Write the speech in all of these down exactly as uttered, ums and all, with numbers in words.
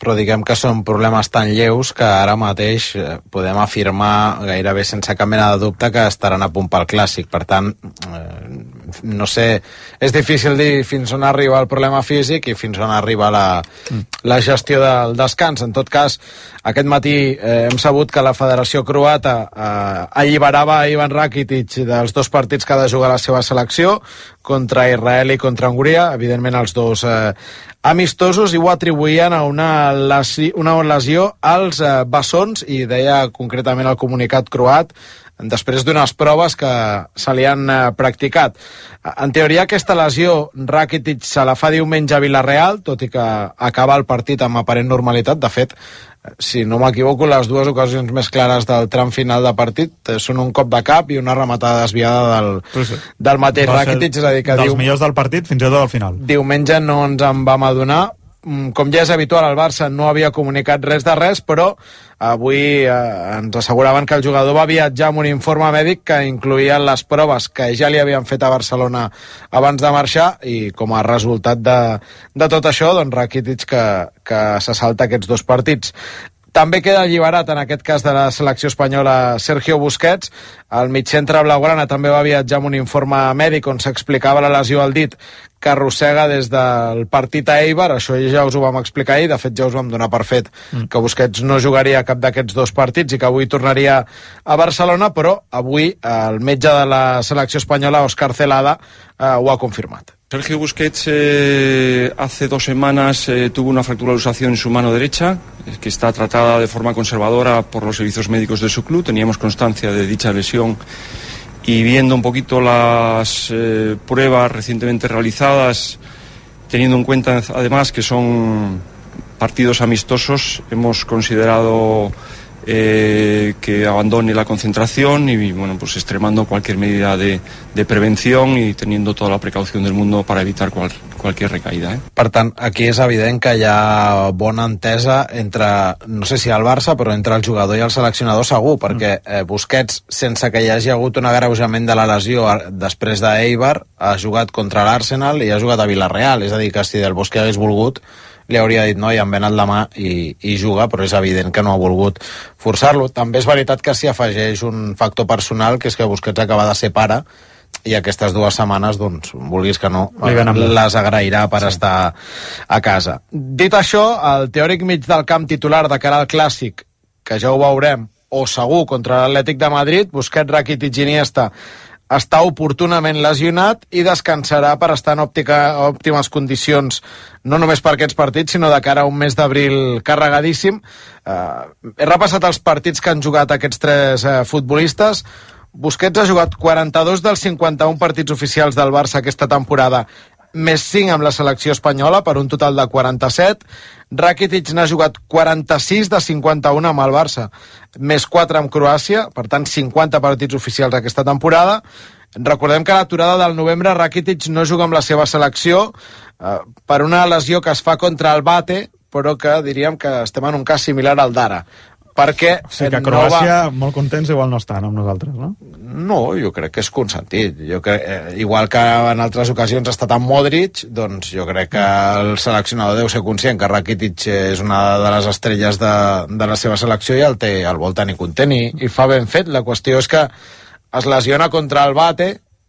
però diguem que són problemes tan lleus que ara mateix podem afirmar gairebé sense cap mena de dubte que estaran a punt pel Clàssic. Per tant, no sé, és difícil dir fins on arriba el problema físic i fins on arriba la, la gestió del descans. En tot cas, aquest matí eh, hem sabut que la Federació Croata eh, alliberava a Ivan Rakitic dels dos partits que ha de jugar la seva selecció, contra Israel i contra Hongria, evidentment els dos eh, amistosos, i ho atribuïen a una lesió, una lesió als eh, bessons, i deia concretament el comunicat croat, després d'unes proves que se li han eh, practicat. En teoria, aquesta lesió Rakitic se la fa diumenge a Vilareal, tot i que acaba el partit amb aparent normalitat. De fet, si no m'equivoco, les dues ocasions més clares del tram final de partit són un cop de cap i una rematada desviada del, sí, sí. del mateix Rakitic. És a dir, que dels diu, millors del partit fins i tot al final. Diumenge no ens en vam adonar. Com ja és habitual, el Barça no havia comunicat res de res, però avui eh, ens asseguraven que el jugador va viatjar amb un informe mèdic que incloïa les proves que ja li havien fet a Barcelona abans de marxar, i com a resultat de, de tot això, doncs Rakitic que, que se salta aquests dos partits. També queda alliberat, en aquest cas de la selecció espanyola, Sergio Busquets. El migcentre blaugrana també va viatjar amb un informe mèdic on s'explicava la lesió al dit que arrossega des del partit a Eibar. Això ja us ho vam explicar ahir, de fet ja us vam donar per fet que Busquets no jugaria cap d'aquests dos partits i que avui tornaria a Barcelona, però avui el metge de la selecció espanyola, Óscar Celada, eh, ho ha confirmat. Sergio Busquets eh, hace dos semanas eh, tuvo una fractura de luxación en su mano derecha, que está tratada de forma conservadora por los servicios médicos de su club. Teníamos constancia de dicha lesión y viendo un poquito las eh, pruebas recientemente realizadas, teniendo en cuenta además que son partidos amistosos, hemos considerado Eh, que abandone la concentración y bueno, pues extremando cualquier medida de, de prevención y teniendo toda la precaución del mundo para evitar cual, cualquier recaída. Eh? Per tant, aquí és evident que hi ha bona entesa entre, no sé si el Barça, però entre el jugador i el seleccionador segur, perquè eh, Busquets, sense que hi hagi hagut un agreujament de la lesió després d'Eibar, ha jugat contra l'Arsenal i ha jugat a Vilareal. És a dir, que si Del Bosque hagués volgut, li hauria dit no, i em ven el demà i, i juga, però és evident que no ha volgut forçar-lo. També és veritat que s'hi afegeix un factor personal, que és que Busquets acaba de ser pare, i aquestes dues setmanes, doncs, vulguis que no, les agrairà per sí. estar a casa. Dit això, el teòric mig del camp titular de cara al Clàssic, que ja ho veurem, o segur contra l'Atlètic de Madrid, Busquets, Rakitic i Iniesta, està oportunament lesionat i descansarà per estar en òptica, òptimes condicions, no només per aquests partits, sinó de cara a un mes d'abril carregadíssim. Uh, he repassat els partits que han jugat aquests tres uh, futbolistes. Busquets ha jugat quaranta-dos dels cinquanta-un partits oficials del Barça aquesta temporada, més cinc amb la selecció espanyola, per un total de quaranta-set. Rakitic n'ha jugat quaranta-sis de cinquanta-un amb el Barça, més quatre amb Croàcia, per tant cinquanta partits oficials aquesta temporada. Recordem que a l'aturada del novembre Rakitic no juga amb la seva selecció eh, per una lesió que es fa contra el Bate, però que diríem que estem en un cas similar al d'ara. Perquè o sigui que a Croàcia, no va... molt contents, igual no estan amb nosaltres, no? No, jo crec que és consentit. Jo crec, eh, igual que en altres ocasions ha estat amb Modric, doncs jo crec que el seleccionador deu ser conscient que Rakitic és una de les estrelles de, de la seva selecció i el, té, el vol tenir content i, i fa ben fet. La qüestió és que es lesiona contra el Bate,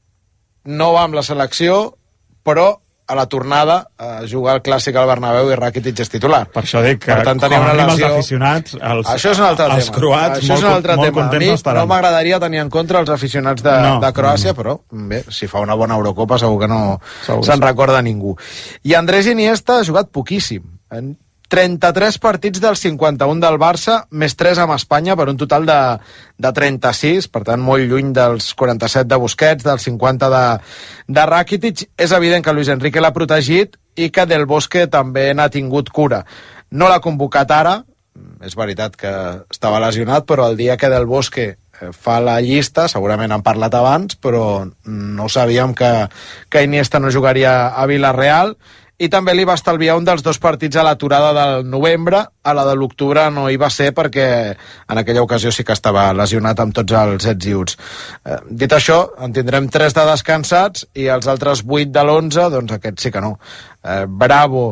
no va amb la selecció, però a la tornada a jugar al Clàssic al Bernabéu i Rakitic és titular. Per això dic que per tant, com una lesió... els aficionats, els, això és un altre els tema. croats això molt, és un altre molt tema. contents no estaran. No m'agradaria tenir en compte els aficionats de, no, de Croàcia, no. Però bé, si fa una bona Eurocopa segur que no se'n recorda ningú. I Andrés Iniesta ha jugat poquíssim. En trenta-tres partits dels cinquanta-un del Barça, més tres amb Espanya, per un total de, de trenta-sis, per tant molt lluny dels quaranta-set de Busquets, dels cinquanta de, de Rakitic. És evident que Luis Enrique l'ha protegit i que Del Bosque també n'ha tingut cura. No l'ha convocat ara, és veritat que estava lesionat, però el dia que Del Bosque fa la llista, segurament han parlat abans, però no sabíem que, que Iniesta no jugaria a Vilareal. I també li va estalviar un dels dos partits a l'aturada del novembre, a la de l'octubre no hi va ser perquè en aquella ocasió sí que estava lesionat amb tots els ets i uts. Eh, dit això, en tindrem tres de descansats i els altres vuit de l'onze, doncs aquests sí que no. Eh, Bravo,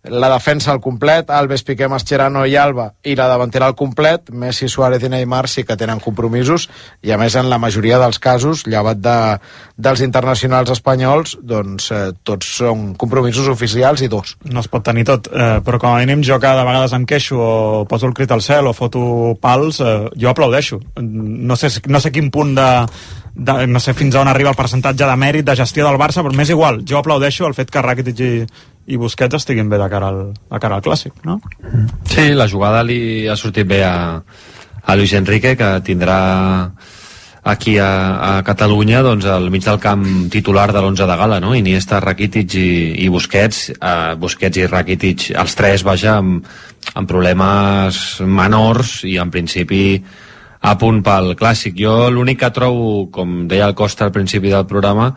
la defensa al complet, Alves, Piqué, Mascherano i Alba, i la davantera al complet, Messi, Suárez i Neymar sí que tenen compromisos, i a més en la majoria dels casos, llevat de, dels internacionals espanyols, doncs eh, tots són compromisos oficials i dos. No es pot tenir tot, eh, però com a mínim jo que de vegades em queixo o poso el crit al cel o foto pals, eh, jo aplaudeixo. No sé, no sé quin punt de, de, no sé fins on arriba el percentatge de mèrit de gestió del Barça, però m'és igual, jo aplaudeixo el fet que Rakitic i, i Busquets estiguin bé de cara al, a cara al Clàssic, no? Sí, la jugada li ha sortit bé a, a Luis Enrique, que tindrà aquí a, a Catalunya doncs al mig del camp titular de l'onze de gala, no? Iniesta, Rakitic i, i Busquets, eh, Busquets i Rakitic, els tres, vaja, amb, amb problemes menors i en principi a punt pel Clàssic. Jo l'únic que trobo, com deia el Costa al principi del programa,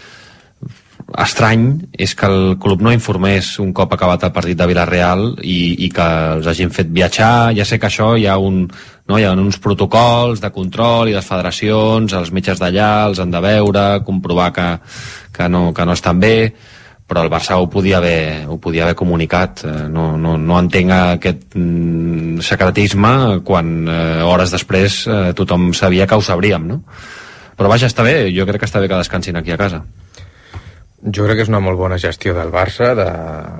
estrany és que el club no informés un cop acabat el partit de Villarreal i, i que els hagin fet viatjar. Ja sé que això hi ha, un, no, hi ha uns protocols de control i les federacions, els metges d'allà els han de veure, comprovar que, que, no, que no estan bé, però el Barça ho podia haver, ho podia haver comunicat. No, no, no entenc aquest mm, secretisme quan eh, hores després eh, tothom sabia que ho sabríem, no? Però vaja, està bé, jo crec que està bé que descansin aquí a casa. Jo crec que és una molt bona gestió del Barça, de,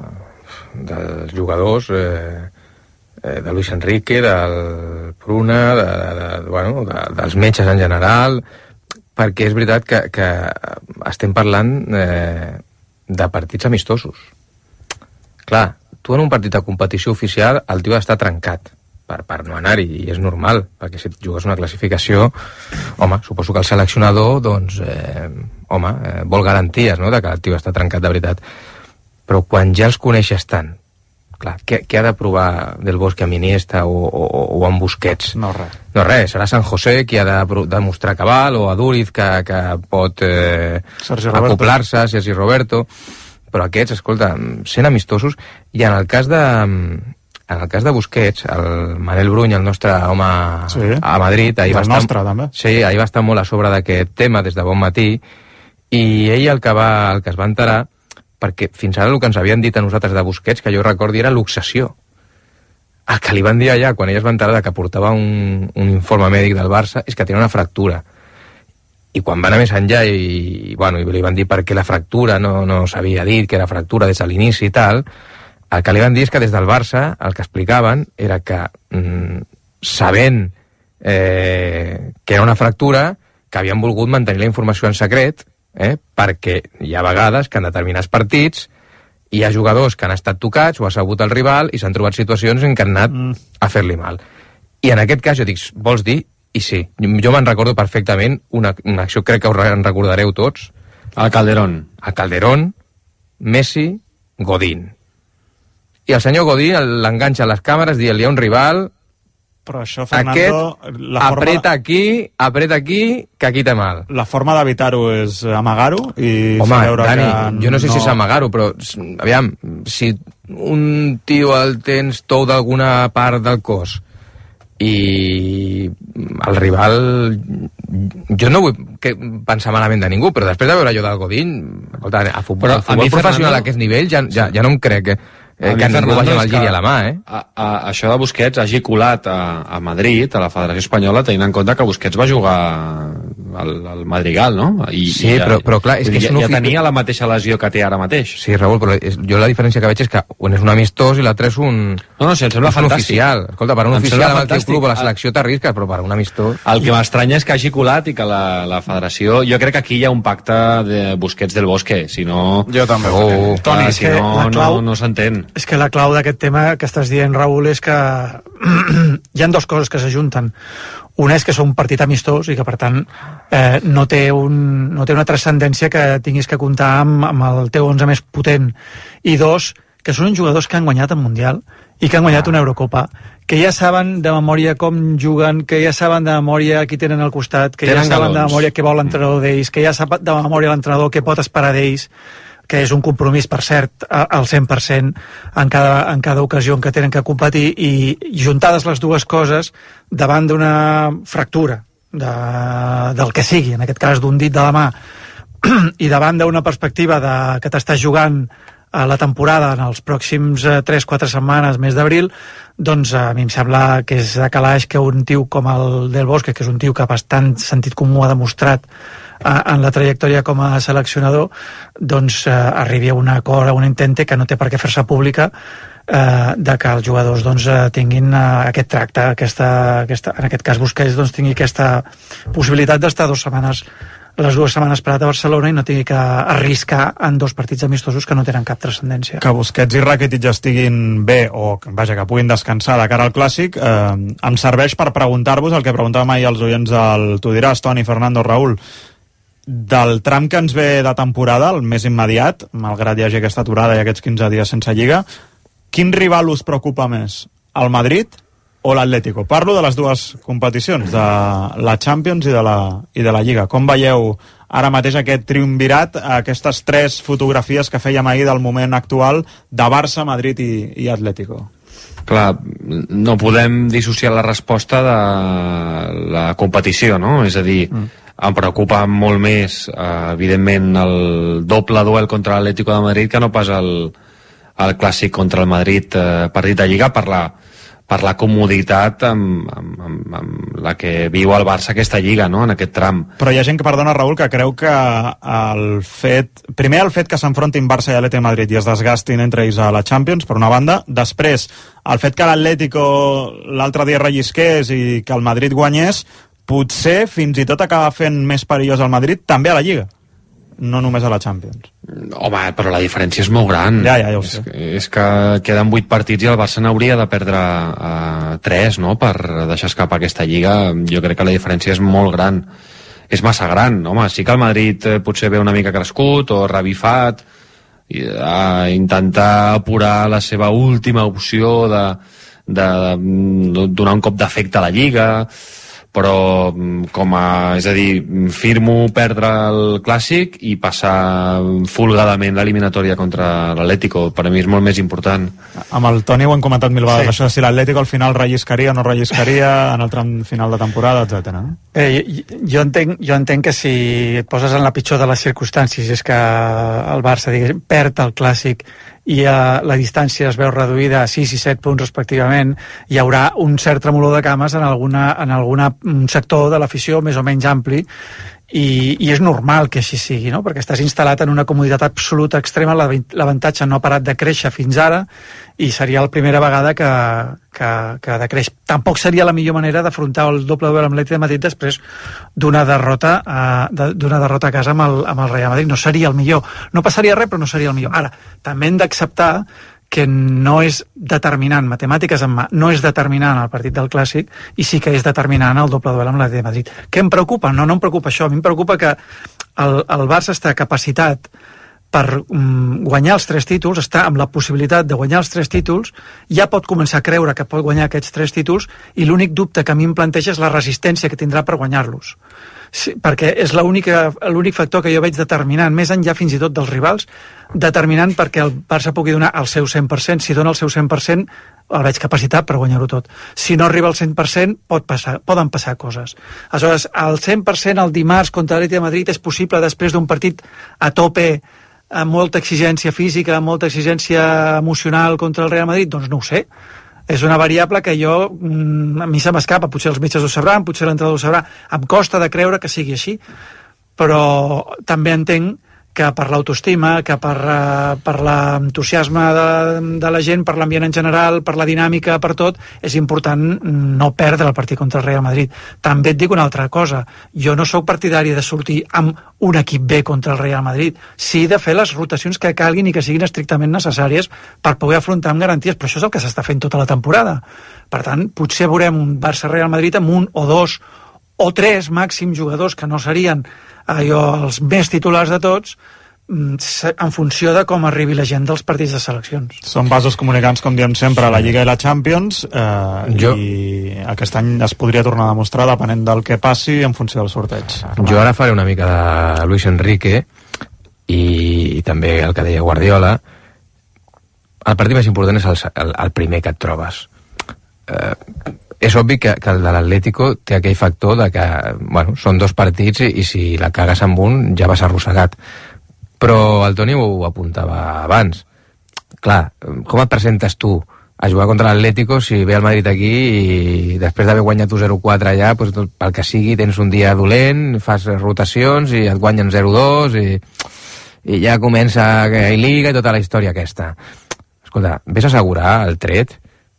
dels jugadors, eh, de Luis Enrique, del Pruna, de, de, de, bueno, de, dels metges en general, perquè és veritat que, que estem parlant eh, de partits amistosos. Clar, tu en un partit de competició oficial el tio ha d'estar trencat per, per no anar-hi, i és normal, perquè si jugues una classificació, home, suposo que el seleccionador, doncs, eh, home, eh, vol garanties, no?, de que el tio està trencat de veritat. Però quan ja els coneixes tant, clar, què, què ha de provar Del Bosque amb Iniesta o, o, o amb Busquets? No, res. No, res, serà San José qui ha de demostrar cabal, o Aduriz que, que pot eh, acoplar-se, Sergi Roberto, però aquests, escolta, sent amistosos, i en el cas de... En el cas de Busquets, el Manel Bruny, el nostre home sí, a Madrid, ahir va, estar, nostre, també. Sí, ahir va estar molt a sobre d'aquest tema des de bon matí, i ell el que, va, el que es va enterar, perquè fins ara el que ens havien dit a nosaltres de Busquets, que jo recordi, era l'obsessió. El que li van dir allà, quan ell es va enterar que portava un, un informe mèdic del Barça, és que tenia una fractura. I quan va anar més enllà i, bueno, i li van dir per què la fractura no, no s'havia dit, que era fractura des de l'inici i tal, el que li van dir és que des del Barça el que explicaven era que, mm, sabent eh, que era una fractura, que havien volgut mantenir la informació en secret, eh, perquè hi ha vegades que en determinats partits hi ha jugadors que han estat tocats o ha sabut el rival i s'han trobat situacions en què han anat mm. a fer-li mal. I en aquest cas jo dic, vols dir? I sí, jo me'n recordo perfectament una, una acció, crec que us en recordareu tots. Al Calderón. Al Calderón, Messi, Godín. I el senyor Godín l'enganxa a les càmeres dient li ha un rival, però això, Fernando, aquest la forma... apreta aquí, apreta aquí, que aquí té mal. La forma d'evitar-ho és amagar-ho i home, fer veure Dani, que jo no sé no... si és amagar-ho, però aviam, si un tio el tens tou d'alguna part del cos i el rival, jo no vull que pensar malament de ningú, però després de veure allò del Godín, escolta, a futbol, a futbol professional Fernando... a aquest nivell ja, ja, ja no em crec que Eh, que ningú vagi amb el giri a la mà, eh? A, a, això de Busquets hagi colat a, a Madrid, a la Federació Espanyola, tenint en compte que Busquets va jugar al, al Madrigal, no? I, sí, i, però, però clar, és que ja, és un ja tenia la mateixa lesió que té ara mateix. Sí, Raül, però és, jo la diferència que veig és que un és un amistós i l'altre és un... No, no, si em sembla és un fantàstic. Oficial. Escolta, per un em oficial amb el teu club a la selecció t'arrisques, però per un amistós... El que m'estranya és que hagi colat i que la, la federació... Jo crec que aquí hi ha un pacte de Busquets del Bosque, si no... Jo també. Oh, Toni, si no, clau, no, no s'entén. És que la clau d'aquest tema que estàs dient, Raül, és que hi ha dues coses que s'ajunten. Una és que són un partit amistós i que, per tant, eh, no, té un, no té una transcendència que tinguis que comptar amb, amb el teu onze més potent. I dos, que són uns jugadors que han guanyat el Mundial i que han guanyat una Eurocopa, que ja saben de memòria com juguen, que ja saben de memòria qui tenen al costat, que tenen ja saben galons. De memòria què vol l'entrenador d'ells, que ja sap de memòria l'entrenador què pot esperar d'ells, que és un compromís, per cert, al cent per cent en cada, en cada ocasió en què tenen que competir, i juntades les dues coses davant d'una fractura de, del que sigui, en aquest cas d'un dit de la mà, i davant d'una perspectiva de, que t'estàs jugant a la temporada en els pròxims eh, tres quatre setmanes, mes d'abril, doncs a mi em sembla que és de calaix que un tio com el Del Bosque, que és un tio que bastant sentit comú ha demostrat eh, en la trajectòria com a seleccionador, doncs eh, arribi a un acord, a un intente que no té per què fer-se pública, eh, de que els jugadors doncs, eh, tinguin eh, aquest tracte, aquesta, aquesta, en aquest cas Busquets doncs, tingui aquesta possibilitat d'estar dues setmanes les dues setmanes parat a Barcelona i no tingui que arriscar en dos partits amistosos que no tenen cap transcendència. Que Busquets i Rakitic estiguin bé o vaja, que puguin descansar de cara al Clàssic, eh, em serveix per preguntar-vos el que preguntàvem ahir als oients del Tu diràs, Toni, Fernando, Raül, del tram que ens ve de temporada, el més immediat, malgrat hi hagi aquesta aturada i aquests quinze dies sense Lliga, quin rival us preocupa més? El Madrid o l'Atlético? Parlo de les dues competicions, de la Champions i de la, i de la Lliga. Com veieu ara mateix aquest triumvirat, aquestes tres fotografies que fèiem ahir del moment actual de Barça, Madrid i, i Atlético? Clar, no podem dissociar la resposta de la competició, no? És a dir, mm. em preocupa molt més, eh, evidentment, el doble duel contra l'Atlético de Madrid que no pas el, el clàssic contra el Madrid, eh, partit de Lliga, per la per la comoditat amb, amb, amb, amb la que viu el Barça aquesta Lliga, no?, en aquest tram. Però hi ha gent que, perdona, Raül, que creu que el fet... Primer, el fet que s'enfrontin Barça i Atlètic Madrid i es desgastin entre ells a la Champions, per una banda. Després, el fet que l'Atlético l'altre dia rellisqués i que el Madrid guanyés, potser fins i tot acaba fent més perillós el Madrid també a la Lliga, no només a la Champions. Home, però la diferència és molt gran. Ja, ja, ja ho sé. És, és que queden vuit partits i el Barça n'hauria de perdre uh, tres, no?, per deixar escapar aquesta Lliga. Jo crec que la diferència és molt gran. És massa gran, home. Sí que el Madrid eh, potser ve una mica crescut o revifat, i, a intentar apurar la seva última opció de, de, de donar un cop d'efecte a la Lliga, però com a, és a dir, firmo perdre el Clàssic i passar folgadament l'eliminatòria contra l'Atlético. Per a mi és molt més important. Amb el Toni ho hem comentat mil vegades, sí. Això, si l'Atlético al final relliscaria o no relliscaria en el tram final de temporada, etcètera. No? Eh, jo, entenc, jo entenc que si et poses en la pitjor de les circumstàncies, és que el Barça digués, perd el Clàssic i uh, la distància es veu reduïda a sis i set punts respectivament, hi haurà un cert tremolor de cames en alguna, en alguna un sector de l'afició més o menys ampli, i, i és normal que així sigui, no? Perquè estàs instal·lat en una comoditat absoluta extrema, l'avantatge no ha parat de créixer fins ara i seria la primera vegada que, que, que decreix. Tampoc seria la millor manera d'afrontar el doble duel amb l'Atlètic de Madrid després d'una derrota, uh, d'una derrota a casa amb el, amb el Real Madrid. No seria el millor. No passaria res, però no seria el millor. Ara, també hem d'acceptar que no és determinant, matemàtiques en mà, no és determinant el partit del Clàssic i sí que és determinant el doble duel amb l'Atlètic de Madrid. Què em preocupa? No, no em preocupa això. A mi em preocupa que el, el Barça està capacitat per um, guanyar els tres títols, està amb la possibilitat de guanyar els tres títols, ja pot començar a creure que pot guanyar aquests tres títols i l'únic dubte que a mi em planteja és la resistència que tindrà per guanyar-los. Sí, perquè és l'únic factor que jo veig determinant, més enllà fins i tot dels rivals, determinant perquè el Barça pugui donar el seu cent per cent. Si dona el seu cent per cent, el veig capacitat per guanyar-ho tot. Si no arriba al cent per cent, pot passar, poden passar coses. Aleshores, el cent per cent el dimarts contra l'Atlètic de Madrid és possible després d'un partit a tope, amb molta exigència física, amb molta exigència emocional contra el Real Madrid? Doncs no ho sé. És una variable que jo, a mi se m'escapa, potser els metges ho sabran, potser l'entrenador ho sabrà, em costa de creure que sigui així, però també entenc que per l'autoestima, que per, uh, per l'entusiasme de, de la gent, per l'ambient en general, per la dinàmica, per tot, és important no perdre el partit contra el Real Madrid. També et dic una altra cosa, jo no sóc partidari de sortir amb un equip B contra el Real Madrid, sí de fer les rotacions que calguin i que siguin estrictament necessàries per poder afrontar amb garanties, però això és el que s'està fent tota la temporada. Per tant, potser veurem un Barça-Real Madrid amb un o dos o tres màxims jugadors que no serien allò, els més titulars de tots, en funció de com arribi la gent dels partits de seleccions. Són vasos comunicants, com diem sempre, a la Lliga i la Champions, eh, jo... i aquest any es podria tornar a demostrar depenent del que passi en funció del sorteig. Jo ara faré una mica de Luis Enrique i, i també el que deia Guardiola. El partit més important és el, el, el primer que et trobes. Eh, és obvi que, que el de l'Atlético té aquell factor de que, bueno, són dos partits i, i si la cagues amb un ja vas arrossegat. Però el Toni ho apuntava abans. clar, com et presentes tu a jugar contra l'Atlético si ve el Madrid aquí i després d'haver guanyat un zero quatre allà, doncs, pel que sigui tens un dia dolent, fas rotacions i et guanyen zero dos i, i ja comença i Liga i tota la història aquesta. Escolta, vés a assegurar el tret,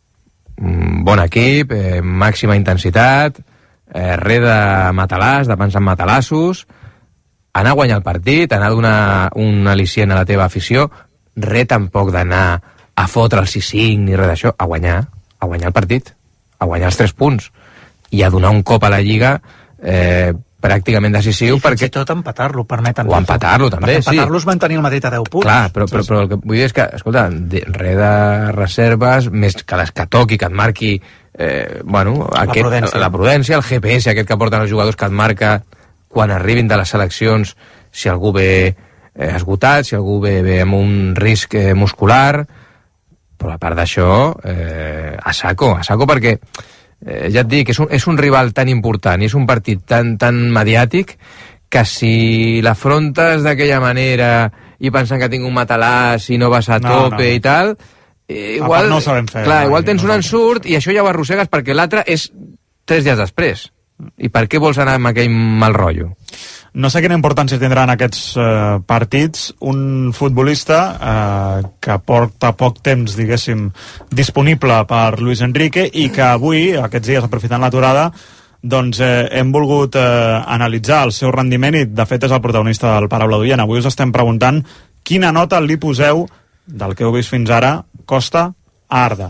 bon equip, eh, màxima intensitat, eh, res de matalàs, de pensar en matalassos, anar a guanyar el partit, anar a donar un al·licient a la teva afició, res tampoc d'anar a fotre el sis cinc ni res d'això, a guanyar, a guanyar el partit, a guanyar els tres punts i a donar un cop a la Lliga eh, pràcticament decisiu. I fins perquè... i tot empatar-lo, permeten. O empatar-lo, també, sí. Empatar-los van tenir el Madrid a deu punts. Clar, però, però, però el que vull dir és que, escolta, res de reserves, més que les que toqui, que et marqui eh, bueno, la, aquest, prudència. la prudència, el G P S aquest que porten els jugadors que et marca quan arribin de les seleccions si algú ve eh, esgotat, si algú ve, ve amb un risc eh, muscular, però a part d'això, eh, a saco, a saco perquè, eh, ja et dic, és un, és un rival tan important i és un partit tan, tan mediàtic que si l'afrontes d'aquella manera i pensant que tinc un matalàs i no vas a no, tope no. i tal, eh, igual, no ho sabem fer. Clar, igual tens no un ensurt i això ja ho arrossegues perquè l'altre és tres dies després. I per què vols anar amb aquell mal rotllo? No sé quina importància tindran aquests eh, partits un futbolista eh, que porta poc temps, diguéssim, disponible per Luis Enrique i que avui, aquests dies aprofitant l'aturada, doncs eh, hem volgut eh, analitzar el seu rendiment i de fet és el protagonista del Paraula d'Oient. Avui us estem preguntant quina nota li poseu del que heu vist fins ara Costa a Arda.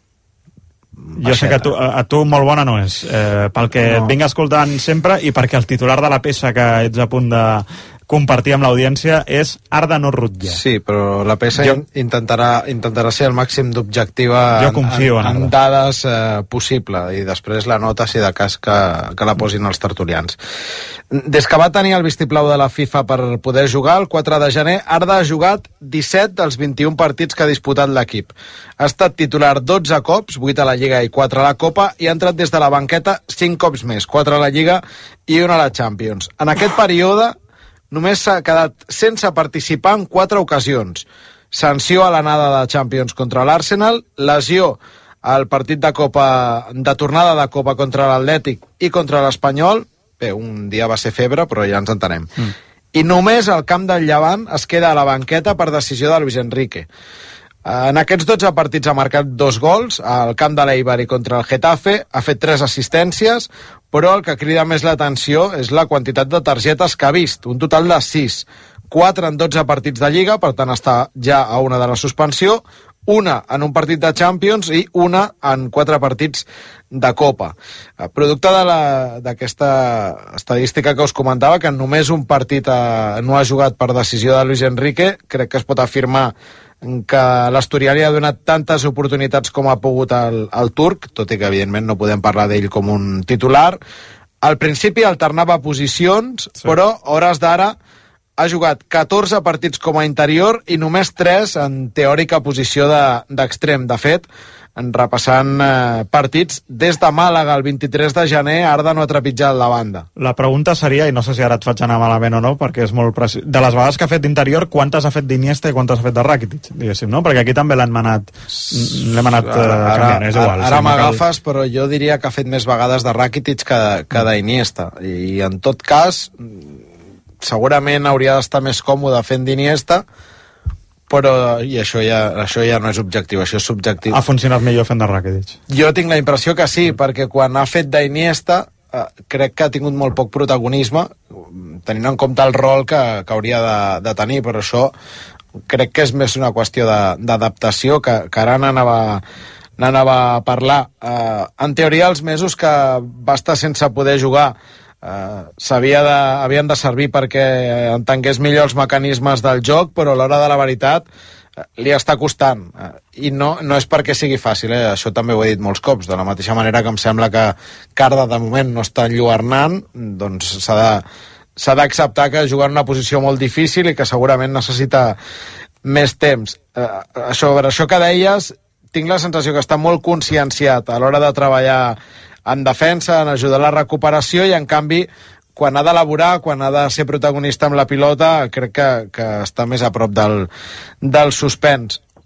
Jo sé que a tu, a tu molt bona no és, eh, pel que no. et vinc escoltant sempre i perquè el titular de la peça que ets a punt de compartir amb l'audiència és Arda no rutlla. Sí, però la peça jo... intentarà, intentarà ser el màxim d'objectiva en, en, en, en dades eh, possible i després la nota, si de cas, que, que la posin els tertulians. Des que va tenir el vistiplau de la FIFA per poder jugar, el quatre de gener, Arda ha jugat disset dels vint-i-un partits que ha disputat l'equip. Ha estat titular dotze cops, vuit a la Lliga i quatre a la Copa, i ha entrat des de la banqueta cinc cops més, quatre a la Lliga i una a la Champions. En aquest període només s'ha quedat sense participar en quatre ocasions. Sanció a l'anada de Champions contra l'Arsenal, lesió al partit de Copa, de tornada de Copa contra l'Atlètic i contra l'Espanyol. Bé, un dia va ser febre, però ja ens entenem. Mm. I només el camp del Llevant es queda a la banqueta per decisió de Luis Enrique. En aquests dotze partits ha marcat dos gols, al camp de l'Eibar i contra el Getafe, ha fet tres assistències, però el que crida més l'atenció és la quantitat de targetes que ha vist, un total de sis, quatre en dotze partits de Lliga, per tant està ja a una de la suspensió, una en un partit de Champions i una en quatre partits de Copa. Producte d'aquesta estadística que us comentava, que només un partit eh, no ha jugat per decisió de Luis Enrique, crec que es pot afirmar que l'Asturià li ha donat tantes oportunitats com ha pogut al, al turc, tot i que evidentment no podem parlar d'ell com un titular. Al principi alternava posicions, sí. Però a hores d'ara ha jugat catorze partits com a interior i només tres en teòrica posició d'extrem. De, de fet, en repassant eh, partits, des de Màlaga el vint-i-tres de gener, Arda no ha trepitjat la banda. La pregunta seria, i no sé si ara et faig anar malament o no, perquè és molt precis, de les vegades que ha fet d'interior, quantes ha fet d'Iniesta i quantes ha fet de Rakitic, diguéssim, no? Perquè aquí també l'hem anat, l'hem anat eh, canviant, és igual. Ara, ara m'agafes, però jo diria que ha fet més vegades de Rakitic que, que d'Iniesta, i en tot cas segurament hauria d'estar més còmode fent d'Iniesta, però i això ja, això ja no és objectiu, això és subjectiu. Ha funcionat millor fent de Rakitic. Jo tinc la impressió que sí, perquè quan ha fet d'Iniesta eh, crec que ha tingut molt poc protagonisme, tenint en compte el rol que, que hauria de, de tenir, però això crec que és més una qüestió d'adaptació, que, que ara n'anava n'anava a parlar. Eh, en teoria, els mesos que va estar sense poder jugar Uh, s'havia de, havien de servir perquè entengués millor els mecanismes del joc, però a l'hora de la veritat uh, li està costant, uh, i no, no és perquè sigui fàcil, eh? Això també ho he dit molts cops, de la mateixa manera que em sembla que Carda de moment no està enlluernant, doncs s'ha de s'ha d'acceptar que juga en una posició molt difícil i que segurament necessita més temps. Uh, això, per això que deies, tinc la sensació que està molt conscienciat a l'hora de treballar en defensa, en ajudar a la recuperació, i en canvi quan ha d'elaborar, quan ha de ser protagonista amb la pilota, crec que, que està més a prop del, del suspens.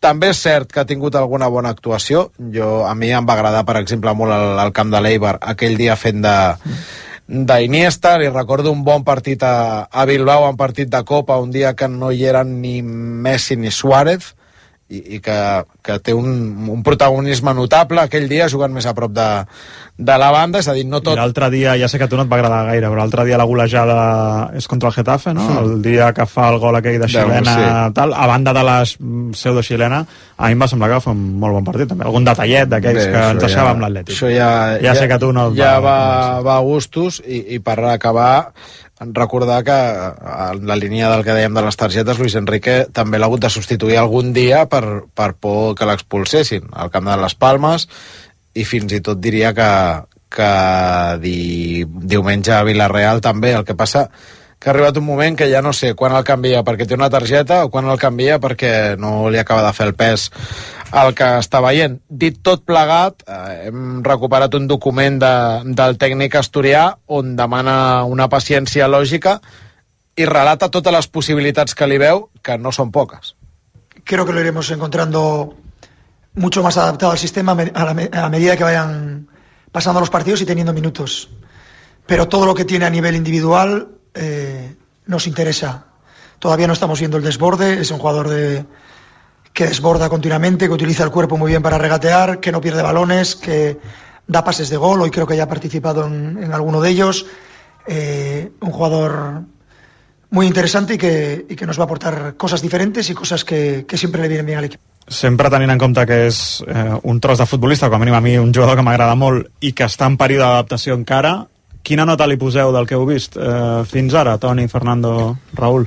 també és cert que ha tingut alguna bona actuació. Jo, a mi em va agradar, per exemple, molt el, el camp de l'Eibar aquell dia fent de d'Iniesta. Li recordo un bon partit a, a Bilbao, un partit de Copa, un dia que no hi eren ni Messi ni Suárez, i, i que, que té un, un protagonisme notable aquell dia, jugant més a prop de, de la banda, és a dir, no tot... I l'altre dia, ja sé que a tu no et va agradar gaire, però l'altre dia la golejada és contra el Getafe, no? Mm. El dia que fa el gol aquell de xilena, sí. Tal, a banda de la pseudo-xilena, a mi em va semblar que va fer un molt bon partit, també. Algun detallet d'aquells que ens deixava ja, amb l'Atlètic. Això ja, ja, ja sé que tu no... Ja va, va, va a gustos, i, i per acabar, recordar que en la línia del que dèiem de les targetes, Luis Enrique també l'ha hagut de substituir algun dia per, per por que l'expulsessin al camp de les Palmes, i fins i tot diria que, que di, diumenge a Villarreal també. El que passa que ha arribat un moment que ja no sé quan el canvia perquè té una targeta o quan el canvia perquè no li acaba de fer el pes al que està veient. Dit tot plegat, eh, hem recuperat un document de, del tècnic asturià on demana una paciència lògica i relata totes les possibilitats que li veu, que no són poques. Creo que lo iremos encontrando mucho más adaptado al sistema a, la, a medida que vayan pasando los partidos y teniendo minutos. Pero todo lo que tiene a nivel individual eh, nos interesa. Todavía no estamos viendo el desborde. Es un jugador de, que desborda continuamente, que utiliza el cuerpo muy bien para regatear, que no pierde balones, que da pases de gol. Hoy creo que ya ha participado en, en alguno de ellos. Eh, un jugador muy interesante y que, y que nos va a aportar cosas diferentes y cosas que, que siempre le vienen bien al equipo. Sempre tenint en compte que és eh, un tros de futbolista, com a mínim a mi un jugador que m'agrada molt i que està en període d'adaptació encara, quina nota li poseu del que heu vist eh, fins ara, Toni, Fernando, Raúl?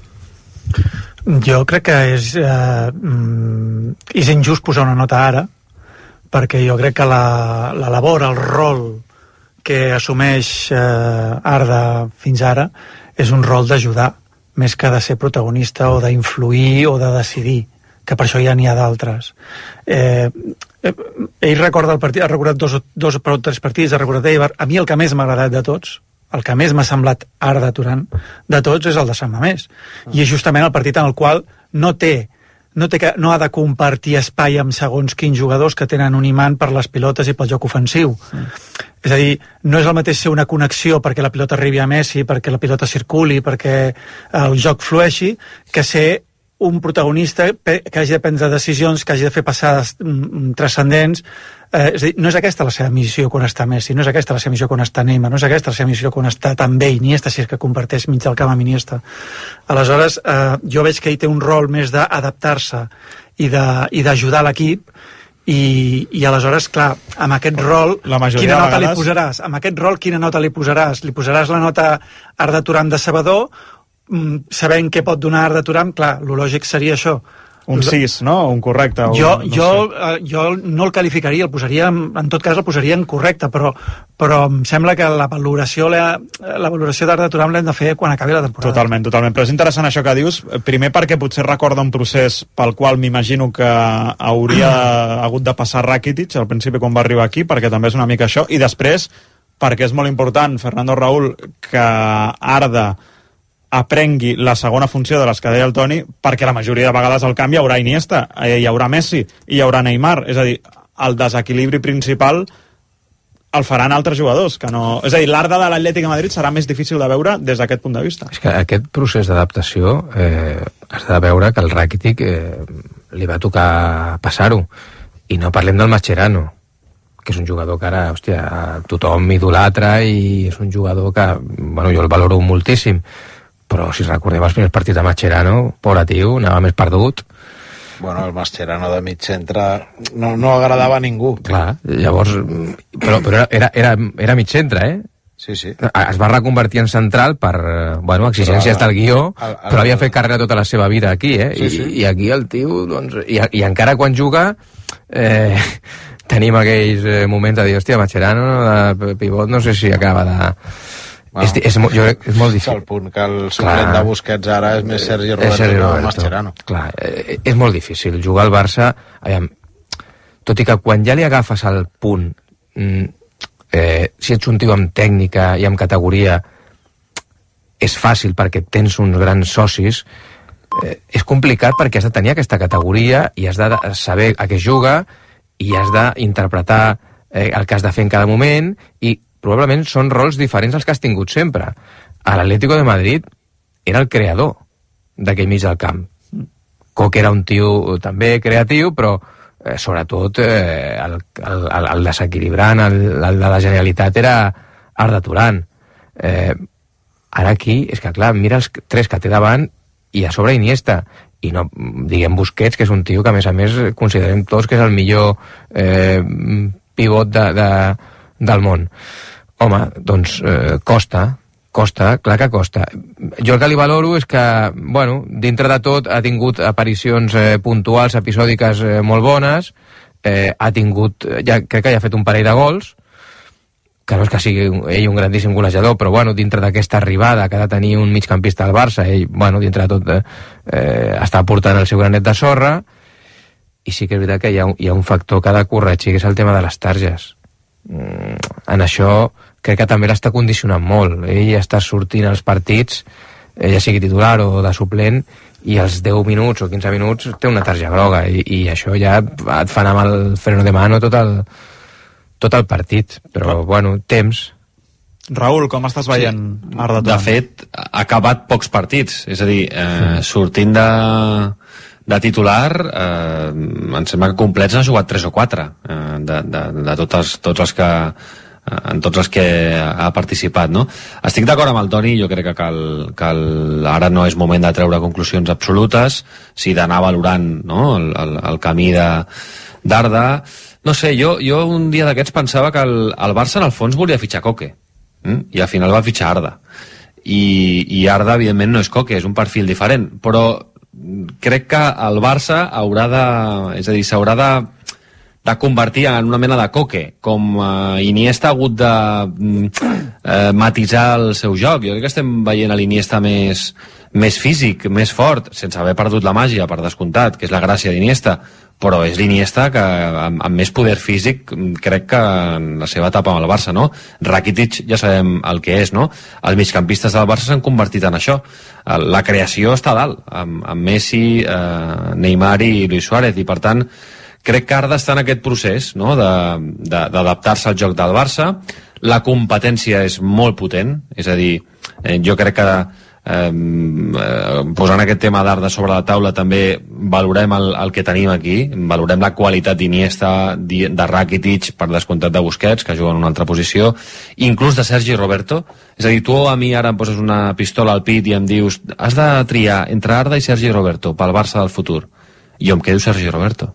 Jo crec que és, eh, és injust posar una nota ara, perquè jo crec que la, la labor, el rol que assumeix eh, Arda fins ara és un rol d'ajudar, més que de ser protagonista o d'influir o de decidir, que per això ja n'hi ha d'altres. Eh, eh, ell recorda el partit, ha recordat dos, dos o tres partits, ha recordat Eibar. A mi el que més m'ha agradat de tots, el que més m'ha semblat Arda Turan de tots, és el de Sant Mamés. Ah. I és justament el partit en el qual no té, no, té que, no ha de compartir espai amb segons quins jugadors que tenen un imant per les pilotes i pel joc ofensiu. Mm. És a dir, no és el mateix ser una connexió perquè la pilota arribi a Messi, perquè la pilota circuli, perquè el joc flueixi, que ser un protagonista que hagi de prendre decisions, que hagi de fer passades transcendents. Eh, és a dir, no és aquesta la seva missió quan està Messi, no és aquesta la seva missió quan està Neymar, no és aquesta la seva missió quan està també Iniesta, si és que comparteix mig del camp amb Iniesta. Aleshores, eh, jo veig que ell té un rol més d'adaptar-se i d'ajudar l'equip, i, i aleshores, clar, amb aquest rol, quina nota vegades... li posaràs? Amb aquest rol, quina nota li posaràs? Li posaràs la nota Arda Turan de sabedor, sabent què pot donar Arda Turan? Clar, lo lògic seria això. Un sis, no? Un correcte? Jo, un, no, jo, sé. eh, jo no el qualificaria, el posaria, en tot cas el posaria en correcte, però, però em sembla que la valoració, la, la valoració d'Arda Turan l'hem de fer quan acabi la temporada. Totalment, totalment. Però és interessant això que dius, primer perquè potser recorda un procés pel qual m'imagino que hauria hagut de passar Rakitic al principi quan va arribar aquí, perquè també és una mica això, i després perquè és molt important, Fernando, Raúl, que Arda aprengui la segona funció de les que deia el Toni, perquè la majoria de vegades al camp hi haurà Iniesta, hi haurà Messi, hi haurà Neymar, és a dir, el desequilibri principal el faran altres jugadors, que no... És a dir, l'Arda de l'Atlètic de Madrid serà més difícil de veure des d'aquest punt de vista. És que aquest procés d'adaptació eh, has de veure que el Rakitic eh, li va tocar passar-ho, i no parlem del Mascherano, que és un jugador que ara, hòstia, tothom idolatra i és un jugador que, bueno, jo el valoro moltíssim, però si recordem els primers partits de Mascherano, pobre tio, anava més perdut. Bueno, el Mascherano de mig centre no, no agradava a ningú. Clar, llavors... Però, però era, era, era mig centre, eh? Sí, sí. Es va reconvertir en central per, bueno, exigències del guió, el, el, però havia fet carrera tota la seva vida aquí, eh? Sí, sí. I, I aquí el tio, doncs... I, i encara quan juga... Eh, tenim aquells moments de dir, hòstia, Mascherano de pivot no sé si acaba de... Wow. És, és, jo crec que és molt difícil. És el punt que el suplent de Busquets ara és més Sergi Roberto, Sergi Roberto que Mascherano. Clar, eh, és molt difícil jugar al Barça, aviam, tot i que quan ja li agafes el punt, eh, si ets un tio amb tècnica i amb categoria, és fàcil perquè tens uns grans socis, eh, és complicat perquè has de tenir aquesta categoria i has de saber a què es juga i has d'interpretar eh, el que has de fer en cada moment, i probablement són rols diferents als que has tingut sempre. A l'Atlético de Madrid era el creador d'aquell mig del camp. Coque era un tio també creatiu, però eh, sobretot eh, el, el, el desequilibrant, el, el de la genialitat era Arda Turan. Eh, ara aquí, és que clar, mira els tres que té davant i a sobre Iniesta, i no diguem Busquets, que és un tio que a més a més considerem tots que és el millor eh, pivot de, de, del món. Home, doncs eh, costa, costa, clar que costa. Jo el que li valoro és que, bueno, dintre de tot ha tingut aparicions eh, puntuals, episòdiques eh, molt bones, eh, ha tingut, ja, crec que ja ha fet un parell de gols, que no és que sigui ell un grandíssim golejador, però bueno, dintre d'aquesta arribada que ha de tenir un migcampista al Barça, ell, bueno, dintre de tot eh, està portant el seu granet de sorra, i sí que és veritat que hi ha, hi ha un factor que ha de corregir, que és el tema de les targes. Mm, en això crec que també l'està condicionant molt. Ell està sortint als partits, eh, ja sigui titular o de suplent, i als deu minuts o quinze minuts té una tarja groga, i, i això ja et fa anar amb el freno de mano tot el tot el partit, però, bueno, temps. Raül, com estàs veient? Sí. Arda Turan? De fet, ha acabat pocs partits, és a dir, eh, sortint de, de titular, eh, em sembla que complets ha jugat tres o quatre, eh, de, de, de tots els, tots els que en tots els que ha participat, no? Estic d'acord amb el Toni, jo crec que, cal, que el, ara no és moment de treure conclusions absolutes, si d'anar valorant, no?, el, el, el camí de d'Arda. No sé, jo, jo un dia d'aquests pensava que el, el Barça en el fons volia fitxar Coque, mm? i al final va fitxar Arda. I, i Arda, evidentment, no és Coque, és un perfil diferent, però crec que el Barça haurà de... És a dir, s'haurà de, de convertir en una mena de Coque, com eh, Iniesta ha hagut de eh, matisar el seu joc. Jo crec que estem veient a l'Iniesta més, més físic, més fort, sense haver perdut la màgia, per descomptat, que és la gràcia d'Iniesta, però és l'Iniesta que amb, amb més poder físic crec que en la seva etapa amb el Barça, no? Rakitic ja sabem el que és, no? Els migcampistes del Barça s'han convertit en això. La creació està a dalt, amb, amb Messi, eh, Neymar i Luis Suárez, i per tant crec que Arda està en aquest procés, no?, d'adaptar-se al joc del Barça. La competència és molt potent, és a dir, eh, jo crec que Eh, eh, posant aquest tema d'Arda sobre la taula també valorem el, el que tenim aquí, valorem la qualitat d'Iniesta, de Rakitic, per descomptat de Busquets, que juga en una altra posició, inclús de Sergi Roberto. És a dir, tu a mi ara em poses una pistola al pit i em dius has de triar entre Arda i Sergi Roberto pel Barça del futur, i jo em quedo Sergi Roberto.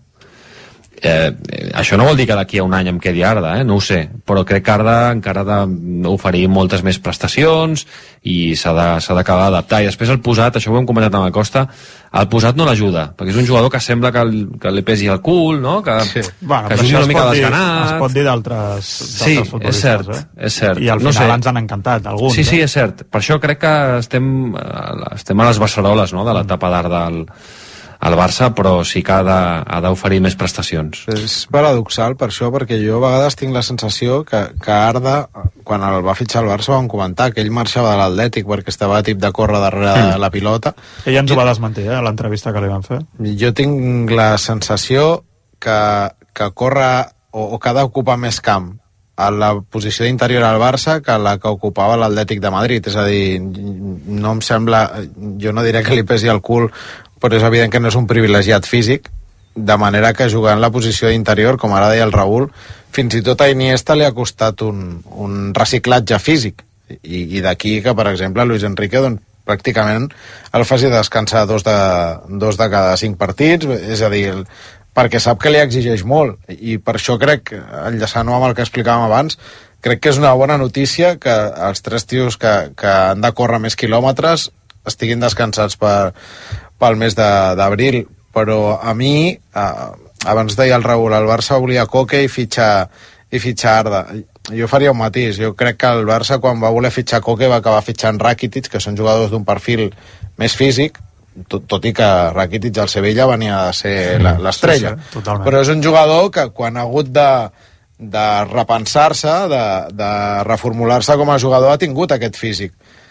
Eh, això no vol dir que d'aquí a un any em quedi Arda, eh? No ho sé, però crec que Arda encara ha d'oferir moltes més prestacions i s'ha d'acabar d'adaptar. I després el posat, això ho hem comentat amb el Costa, el posat no l'ajuda, perquè és un jugador que sembla que, el, que li pesi el cul, no?, que, sí. bueno, que jugui una mica desganat. Es pot dir d'altres sí, és cert, eh? és cert. I al no final sé. ens han encantat alguns. Sí, sí, eh? és cert. Per això crec que estem, estem a les beceroles, no?, de l'etapa d'Arda al al Barça, però sí que ha d'oferir més prestacions. És paradoxal per això, perquè jo a vegades tinc la sensació que, que Arda, quan el va fitxar el Barça, van comentar que ell marxava de l'Atlètic perquè estava a tip de córrer darrere mm. de la pilota. Ell ens ho va desmentir, eh, a l'entrevista que li van fer. Jo tinc la sensació que, que corre o, o que ha d'ocupar més camp a la posició d'interior al Barça que la que ocupava l'Atlètic de Madrid. És a dir, no em sembla... Jo no diré que li pesi el cul, però és evident que no és un privilegiat físic, de manera que jugar en la posició d'interior, com ara deia el Raül, fins i tot a Iniesta li ha costat un, un reciclatge físic, i, i d'aquí que, per exemple, Luis Enrique doncs, pràcticament el faci descansar dos de, dos de cada cinc partits, és a dir, el, perquè sap que li exigeix molt, i per això crec, enllaçant-ho amb el que explicàvem abans, crec que és una bona notícia que els tres tios que, que han de córrer més quilòmetres estiguin descansats per, pel mes d'abril, però a mi, eh, abans deia el Raül, el Barça volia Coque i fitxar, i fitxar Arda. Jo faria un matís, jo crec que el Barça quan va voler fitxar Coque va acabar fitxant Rakitic, que són jugadors d'un perfil més físic, tot, tot i que Rakitic al Sevilla venia a ser l'estrella, sí, sí, però és un jugador que quan ha hagut de, de repensar-se, de, de reformular-se com a jugador, ha tingut aquest físic.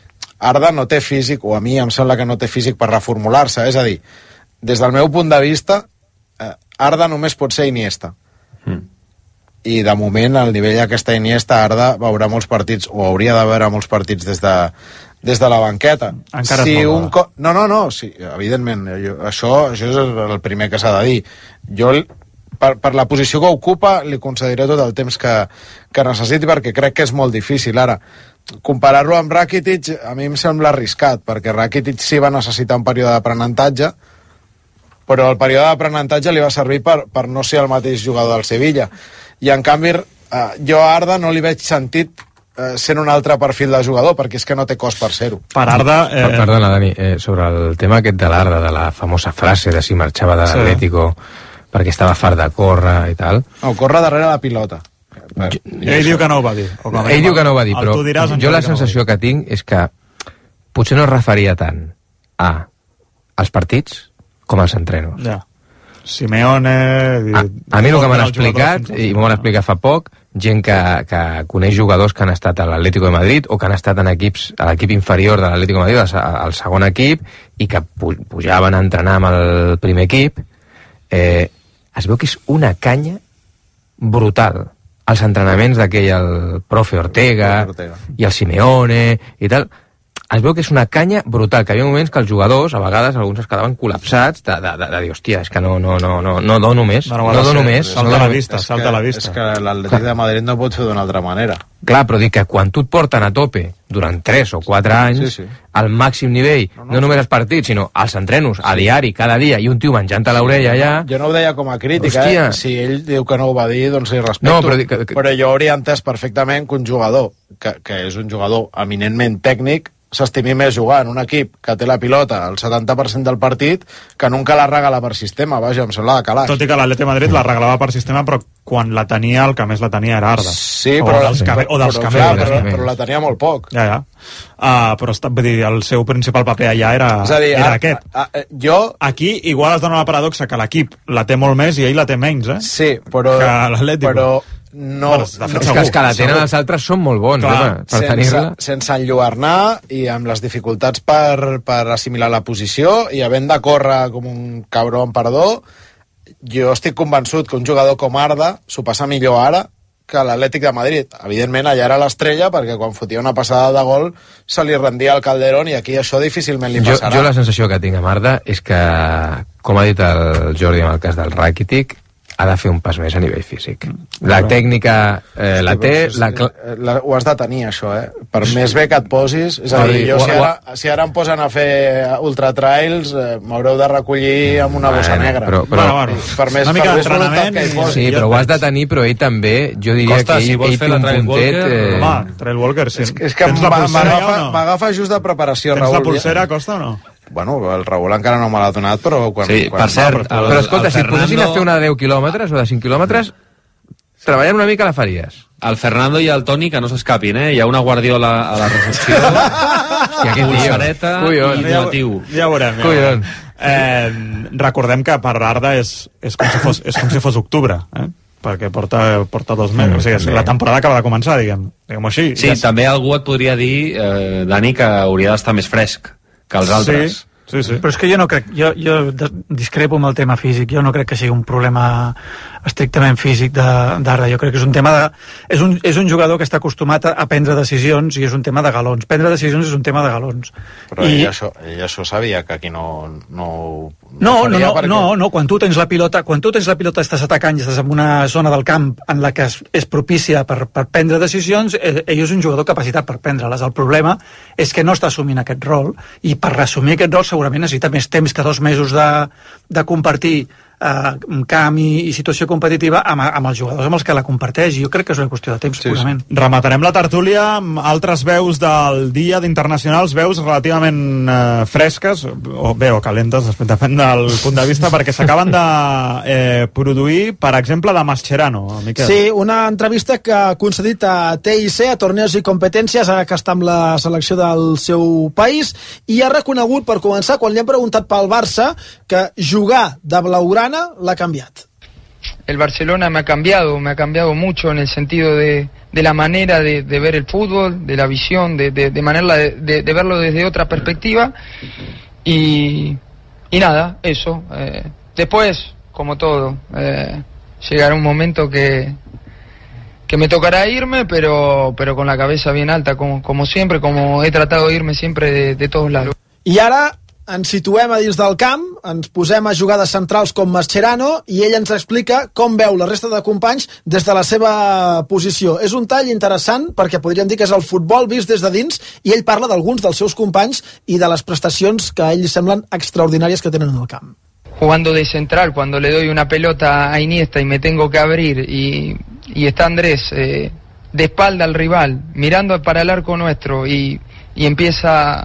Arda no té físic, o a mi em sembla que no té físic per reformular-se, és a dir, des del meu punt de vista, eh, Arda només pot ser Iniesta. Mm. I de moment, al nivell d'aquesta Iniesta, Arda veurà molts partits, o hauria de veure molts partits des de, des de la banqueta. Encara si és un co... No, no, no, sí, evidentment, jo, això, això és el primer que s'ha de dir. Jo, per, per la posició que ocupa, li concediré tot el temps que, que necessiti, perquè crec que és molt difícil. Ara, comparar-lo amb Rakitic a mi em sembla arriscat, perquè Rakitic sí va necessitar un període d'aprenentatge, però el període d'aprenentatge li va servir per, per no ser el mateix jugador del Sevilla. I en canvi, eh, jo a Arda no li veig sentit eh, sent un altre perfil de jugador, perquè és que no té cost per ser-ho. Per Arda... Eh... Perdona, Dani, eh, sobre el tema aquest de l'Arda, de la famosa frase de si marxava de l'Atlético sí. perquè estava fart de córrer i tal... No, córrer darrere la pilota. Jo, ell diu que no ho va dir. Ell diu que no ho va dir, però diràs, jo la sensació no que tinc és que potser no es referia tant a als partits com als entrenos. Ja. Simeone... A, a mi el que m'han explicat, i m'ho van explicar fa poc, gent que, que coneix jugadors que han estat a l'Atlético de Madrid o que han estat en equips, a l'equip inferior de l'Atlético de Madrid, al, al segon equip, i que pujaven a entrenar amb el primer equip, eh, es veu que és una canya brutal. Els entrenaments d'aquell, el profe Ortega, Ortega i el Simeone i tal... es veu que és una canya brutal, que hi havia moments que els jugadors, a vegades, alguns es quedaven col·lapsats de, de, de, de dir, hòstia, és que no, no, no, no, no dono més, no, no, no dono més. Salta a la vista, salta a la vista. És que l'Atlètic de Madrid no pot fer d'una altra manera. Clar, però dic que quan tu et porten a tope durant tres o quatre anys, sí, sí. al màxim nivell, no, no, no només els partits, sinó als entrenos, a diari, cada dia, i un tio menjant a l'orella allà... Jo no ho deia com a crítica, eh? Si ell diu que no ho va dir, doncs li respecto. No, però, que, que... però jo hauria entès perfectament que un jugador, que, que és un jugador eminentment tècnic, s'estimi més jugar en un equip que té la pilota al setanta per cent del partit que nunca la regala per sistema, vaja, em sembla de calaix. Tot i que l'Atlètic de Madrid la regalava per sistema, però quan la tenia, el que més la tenia era Arda. Sí, però, o dels, cabe o dels però, camells. Però, però, però la tenia molt poc. Ja, ja. Uh, però està, vull dir, el seu principal paper allà era, és a dir, era a, aquest. A, a, jo... Aquí igual es dona la paradoxa que l'equip la té molt més i ell la té menys, eh? Sí, però... Que l'Atlético. Però... No, bueno, no, és que els que la tenen els altres són molt bons, home, per tenir-la. Sense, sense enlluernar i amb les dificultats per, per assimilar la posició i havent de córrer com un cabró en perdó, jo estic convençut que un jugador com Arda s'ho passa millor ara que l'Atlètic de Madrid. Evidentment, allà era l'estrella, perquè quan fotia una passada de gol se li rendia el Calderón i aquí això difícilment li passarà. Jo, jo la sensació que tinc amb Arda és que, com ha dit el Jordi en el cas del Rakitic, ha de fer un pas més a nivell físic. La tècnica eh, la té... La... La, ho has de tenir, això, eh? Per més bé que et posis... És a dir, jo si ara, si ara em posen a fer ultratrails, eh, m'haureu de recollir amb una bossa negra. Però, però, bueno, bueno. Per més, una mica d'entrenament que hi posi. Sí, però ho has de tenir, però ell també, jo diria Costa, que ell, si vols ell fer té la un Trail puntet... Walker, Eh... Home, Trail Walker, sí. És, és que m'agafa just de preparació, Tens Raül. la pulsera, Costa, o no? Bueno, el Raül encara no me l'ha donat, però... Quan, sí, quan per cert... no, però, però escolta, si et posessin a fer una de deu quilòmetres o de cinc quilòmetres, treballant una mica la faries. El Fernando i el Toni que no s'escapin, eh? Hi ha una guardiola a la recepció. Hòstia, que pulsareta i donatiu. Ja ho veurem. Ja veurem. Eh, recordem que per Arda és, és, com si fos, és com si fos octubre, eh? Perquè porta, porta dos mesos. Mm, o sigui, la temporada acaba de començar, diguem. Diguem-ho així. Sí, ja també algú et podria dir, eh, Dani, que hauria d'estar més fresc que els altres. Sí. Sí, sí. Però és que jo no crec, jo, jo discrepo amb el tema físic, jo no crec que sigui un problema estrictament físic d'Arda, jo crec que és un tema de... És un, és un jugador que està acostumat a, a prendre decisions i és un tema de galons. Prendre decisions és un tema de galons. Però I... ell, això, ell això sabia que aquí no... No, no, no, no, perquè... no, no, quan tu tens la pilota, quan tu tens la pilota estàs atacant i estàs en una zona del camp en la que és, és propícia per, per prendre decisions, eh, ell és un jugador capacitat per prendre-les. El problema és que no està assumint aquest rol i per assumir aquest rol segurament necessita més temps que dos mesos de, de compartir eh, camp i, i situació competitiva amb, amb els jugadors amb els que la comparteix. Jo crec que és una qüestió de temps, sí, segurament. Sí. Rematarem la tertúlia amb altres veus del dia d'internacionals, veus relativament eh, fresques, o bé, o calentes, depèn del punt de vista, perquè s'acaben de eh, produir, per exemple, de Mascherano, Miquel. Sí, una entrevista que ha concedit a T I C, a Torneos i Competències, ara que està amb la selecció del seu país, i ha reconegut, per començar, quan li han preguntat pel Barça, que jugar de blaugrana l'ha cambiat. El Barcelona me ha cambiado, me ha cambiado mucho en el sentido de, de la manera de, de ver el fútbol, de la visión, de, de, de manera de, de, de verlo desde otra perspectiva. Y, y nada, eso. Eh, después, como todo, eh, llegará un momento que, que me tocará irme, pero, pero con la cabeza bien alta, como, como siempre, como he tratado de irme siempre de, de todos lados. I ara ens situem a dins del camp, ens posem a jugar de centrals com Mascherano i ell ens explica com veu la resta de companys des de la seva posició. És un tall interessant perquè podríem dir que és el futbol vist des de dins i ell parla d'alguns dels seus companys i de les prestacions que a ell li semblen extraordinàries que tenen en el camp. Jugando de central, cuando le doy una pelota a Iniesta y me tengo que abrir y, y está Andrés eh, de espalda al rival, mirando para el arco nuestro y, y empieza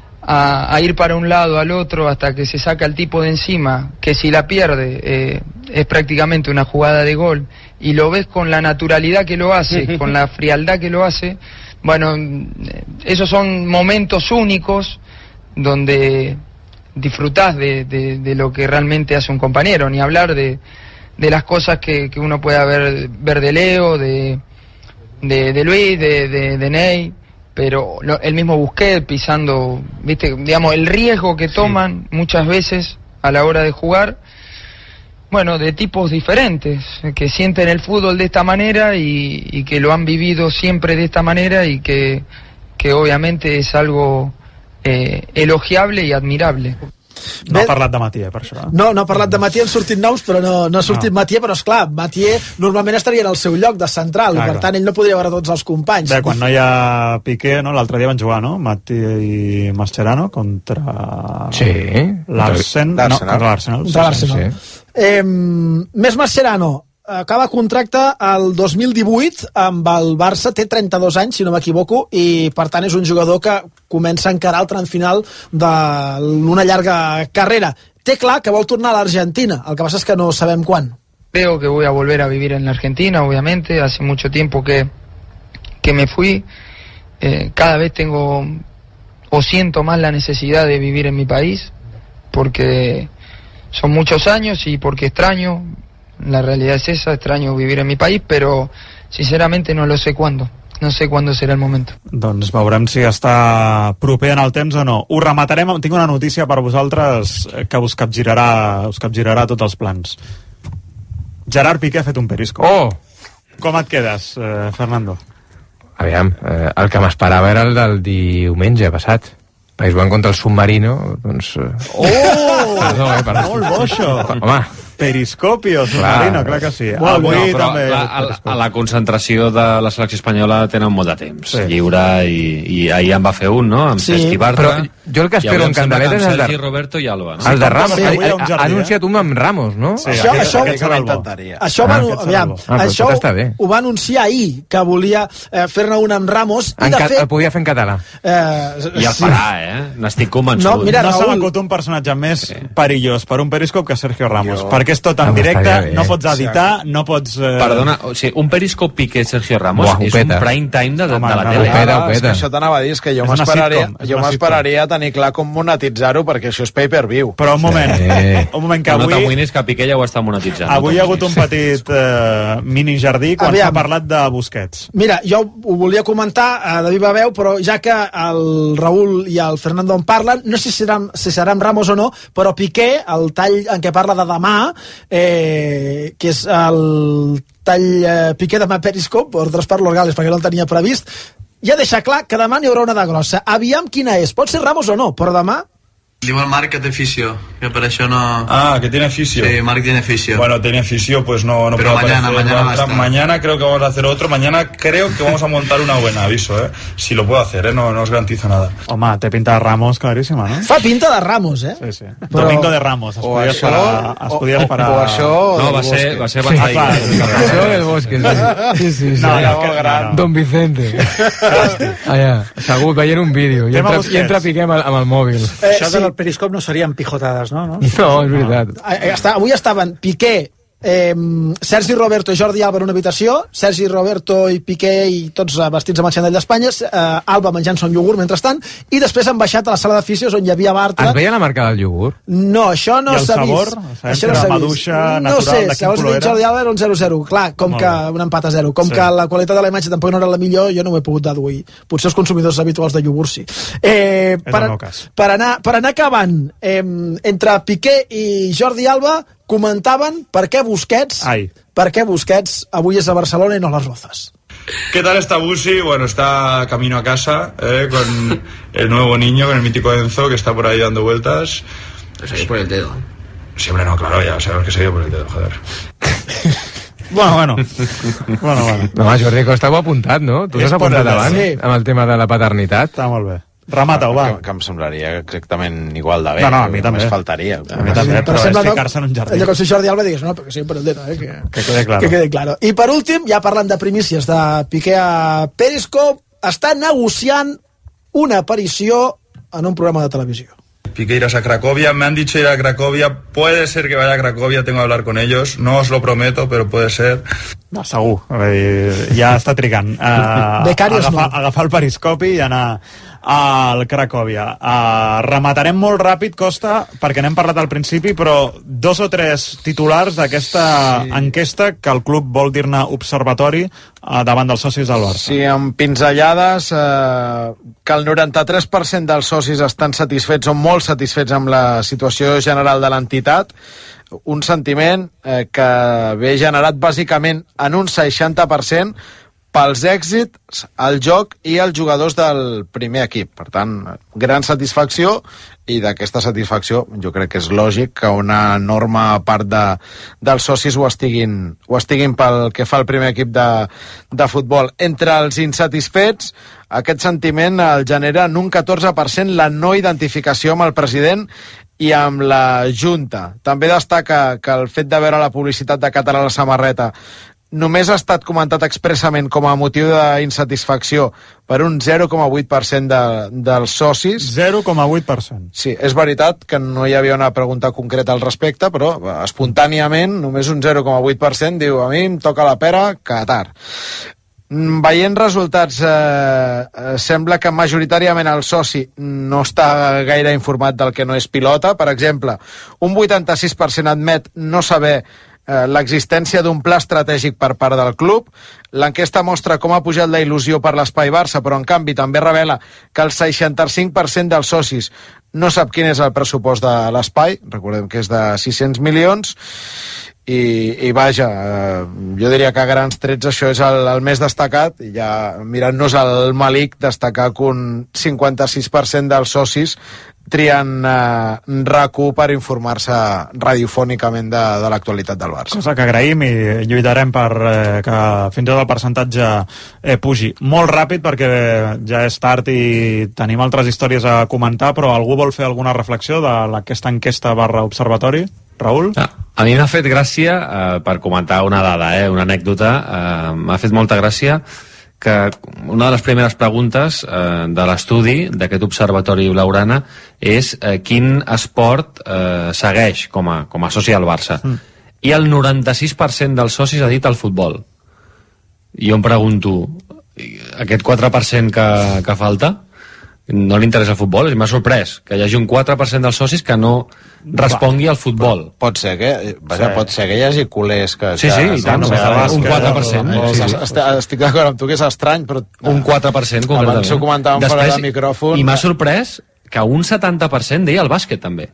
A, a ir para un lado al otro hasta que se saca el tipo de encima, que si la pierde eh, es prácticamente una jugada de gol, y lo ves con la naturalidad que lo hace, con la frialdad que lo hace. Bueno, esos son momentos únicos donde disfrutás de, de, de lo que realmente hace un compañero, ni hablar de, de las cosas que, que uno pueda ver, ver de Leo, de, de, de Luis, de, de, de Ney, pero lo, el mismo Busquets pisando, viste, digamos, el riesgo que toman sí. muchas veces a la hora de jugar, bueno, de tipos diferentes, que sienten el fútbol de esta manera y, y que lo han vivido siempre de esta manera y que, que obviamente es algo eh, elogiable y admirable. No ha parlat de Mathieu, per això. No, no ha parlat de Mathieu, han sortit noms, però no, no ha sortit no. Mathieu, però esclar, Mathieu normalment estaria en el seu lloc de central, claro. I per tant ell no podria veure tots els companys. Bé, quan no hi ha Piqué, no? L'altre dia van jugar, no? Mathieu i Mascherano contra sí. l'Arsenal. No, contra l'Arsenal. Contra l'Arsenal. Sí, sí. Eh, més Mascherano acaba contracte el dos mil divuit amb el Barça, té trenta-dos anys si no m'equivoco, i per tant és un jugador que comença a encarar el tram final d'una llarga carrera. Té clar que vol tornar a l'Argentina, el que passa és que no sabem quan. Creo que voy a volver a vivir en la Argentina, obviamente, hace mucho tiempo que, que me fui, eh, cada vez tengo o siento más la necesidad de vivir en mi país, porque son muchos años y porque extraño. La realidad es esa, extraño vivir en mi país, pero sinceramente no lo sé cuándo. No sé cuándo serà el moment. Doncs veurem si està proper en el temps o no. Ho rematarem, tinc una notícia per vosaltres que us capgirarà, us capgirarà tots els plans. Gerard Piqué ha fet un perisco. Oh! Com et quedes, eh, Fernando? Aviam, eh, el que m'esperava era el del diumenge passat. País jugant contra el Submarino, doncs... Oh! Perdó, eh, perdó. Molt bo, això. Home, Periscopio, Submarino, clar, clar que sí. Bueno, avui no, també... La, a, a la concentració de la selecció espanyola tenen molt de temps sí. lliure i, i ahir en va fer un, no? Amb sí. Cesc i Bartra. Però jo el que espero en Candeleta és el de... Sergi, Roberto i Alba, no? El de Ramos. Sí, ha, ha, ha anunciat un amb Ramos, no? Sí, això, aquest, això, aquest serà el bo. Això, ah, va, aquest aviam, ah, això ho va anunciar ahir, que volia eh, fer-ne un amb Ramos. I en de fet, el podia fer en català. Eh, I el sí. farà, eh? N'estic convençut. No, mira, no Raül... se m'acut un personatge més sí. perillós per un periscop que Sergio Ramos, jo... perquè és tot en ah, directe, no pots editar, no pots... Eh... Perdona, o sigui, un periscop Piqué Sergio Ramos Buah, és un prime time de, de, Home, de la no, tele. Peta, Ara, és que això t'anava a dir, és que jo És m'esperaria una jo m'esperaria a tenir clar com monetitzar-ho, perquè això és pay-per-view. Però un moment, Sí. un moment que No avui... t'amoïnis que Piqué ja ho està monetitzant. Avui hi ha hagut un petit eh, mini jardí quan Aviam. s'ha parlat de Busquets. Mira, jo ho volia comentar eh, de viva veu, però ja que el Raül i el Fernando en parlen, no sé si serà, si serà amb Ramos o no, però Piqué, el tall en què parla de demà, eh, que és el tall eh, Piqué demà Periscope, por traspar-lo Gales, perquè no el tenia previst, ja deixa clar que demà n'hi haurà una de grossa. Aviam quina és, pot ser Ramos o no, però demà... Digo al Marc que té fisio, que por eso no... Ah, que tiene fisio. Sí, Marc tiene fisio. Bueno, tiene fisio, pues no, no Pero puedo mañana, aparecer. mañana va a estar. Mañana creo que vamos a hacer otro. Mañana creo que vamos a montar una buena, aviso, ¿eh? Si lo puedo hacer, ¿eh? No, no os garantizo nada. Home, té pinta de Ramos claríssima, no? Fa pinta de Ramos, eh? Sí, sí. Però... Domingo de Ramos, es O podia això, esperar... Es podia esperar... O, o això... No, va ser, va ser abans Ah, clar, d'ahir. Això del Bosque. Sí, sí, sí. No, Allà, no, que, no, no. Don Vicente. Allà, assegut, veient un vídeo. I Tema entra, Busquets. i entra Piqué amb el, amb el mòbil. Eh, Això sí. del periscop no serien pijotades, no? no? No, és veritat. Eh, està, avui estaven Piqué, eh, Sergi Roberto i Jordi Alba en una habitació, Sergi Roberto i Piqué i tots vestits amb el xandall d'Espanya, eh, Alba menjant-se un iogurt mentrestant, i després han baixat a la sala d'aficions on hi havia Bartra. Es veia la marca del iogurt? No, això no s'ha vist. I el sabor? Això no s'ha vist. No sé, segons dic Jordi Alba era un zero zero. Clar, com que un empat a zero. Com sí. que la qualitat de la imatge tampoc no era la millor, jo no ho he pogut deduir. Potser els consumidors habituals de iogurt sí. Eh, per, per, anar, per anar acabant, eh, entre Piqué i Jordi Alba comentaven per què Busquets, Ai. per què Busquets avui és a Barcelona i no a les Rozas. ¿Qué tal está Busi? Bueno, está camino a casa eh, con el nuevo niño, con el mítico Enzo, que está por ahí dando vueltas. Pues ahí por el dedo. Siempre no, claro, ya sabemos que se dio por el dedo, joder. Bueno, bueno. bueno, bueno. No, Jordi Costa ho ha apuntat, no? Tu l'has apuntat abans, sí. amb el tema de la paternitat. Està molt bé. Remata-ho, va. Que, que em semblaria exactament igual de bé. No, no, a mi també. Només faltaria. A mi també, però és ficar-se en un jardí. Allò que si Jordi Alba digués, no, perquè sí, per el dedo, eh? Que, que quede claro. Que quede claro. I per últim, ja parlant de primícies de Piqué a Periscope, està negociant una aparició en un programa de televisió. Piqué irás a Cracovia, me han dicho ir a Cracovia, puede ser que vaya a Cracovia, tengo que hablar con ellos, no os lo prometo, però puede ser. No, segur, ja està trigant. Uh, agafar, no. agafar el periscopi i anar al Cracòvia. Uh, rematarem molt ràpid, Costa, perquè n'hem parlat al principi, però dos o tres titulars d'aquesta sí. enquesta que el club vol dir-ne observatori uh, davant dels socis del Barça. Sí, amb pinzellades, uh, que el noranta-tres per cent dels socis estan satisfets o molt satisfets amb la situació general de l'entitat, un sentiment eh, que ve generat bàsicament en un seixanta per cent pels èxits, el joc i els jugadors del primer equip. Per tant, gran satisfacció, i d'aquesta satisfacció jo crec que és lògic que una enorme part de, dels socis ho estiguin, ho estiguin pel que fa al primer equip de, de futbol. Entre els insatisfets, aquest sentiment el genera en un catorze per cent la no identificació amb el president i amb la Junta. També destaca que el fet de veure la publicitat de Qatar a la samarreta només ha estat comentat expressament com a motiu d'insatisfacció per un zero coma vuit per cent de, dels socis. zero coma vuit per cent. Sí, és veritat que no hi havia una pregunta concreta al respecte, però espontàniament només un zero coma vuit per cent diu a mi em toca la pera Qatar. Veient resultats, eh, sembla que majoritàriament el soci no està gaire informat del que no és pilota. Per exemple, un vuitanta-sis per cent admet no saber eh, l'existència d'un pla estratègic per part del club. L'enquesta mostra com ha pujat la il·lusió per l'espai Barça, però en canvi també revela que el seixanta-cinc per cent dels socis no sap quin és el pressupost de l'espai, recordem que és de sis-cents milions, I, i vaja, eh, jo diria que a grans trets això és el, el més destacat, i ja mirant-nos el malic, destacar que un cinquanta-sis per cent dels socis trien eh, R A Q per informar-se radiofònicament de, de l'actualitat del Barça. Cosa que agraïm i lluitarem per eh, que fins i tot el percentatge eh, pugi. Molt ràpid perquè ja és tard i tenim altres històries a comentar, però algú vol fer alguna reflexió d'aquesta enquesta barra observatori? Raül? Ah, a mi m'ha fet gràcia, eh, per comentar una dada, eh, una anècdota, eh, m'ha fet molta gràcia que una de les primeres preguntes eh, de l'estudi d'aquest observatori blaugrana és eh, quin esport eh, segueix com a, com a soci del Barça. Mm. I el noranta-sis per cent dels socis ha dit el futbol. I jo em pregunto, aquest quatre per cent que, que falta, no li interessa el futbol? M'ha sorprès que hi hagi un quatre per cent dels socis que no respongui al futbol. Pot ser que, vaja, sí. pot ser que hi hagi culers que... Sí, sí, i tant, no, un quatre per cent. No, sí, sí. Estic d'acord amb tu que és estrany, però... Un quatre per cent, concretament. Abans ho comentàvem fora de micròfon. I m'ha sorprès que un setanta per cent deia el bàsquet, també.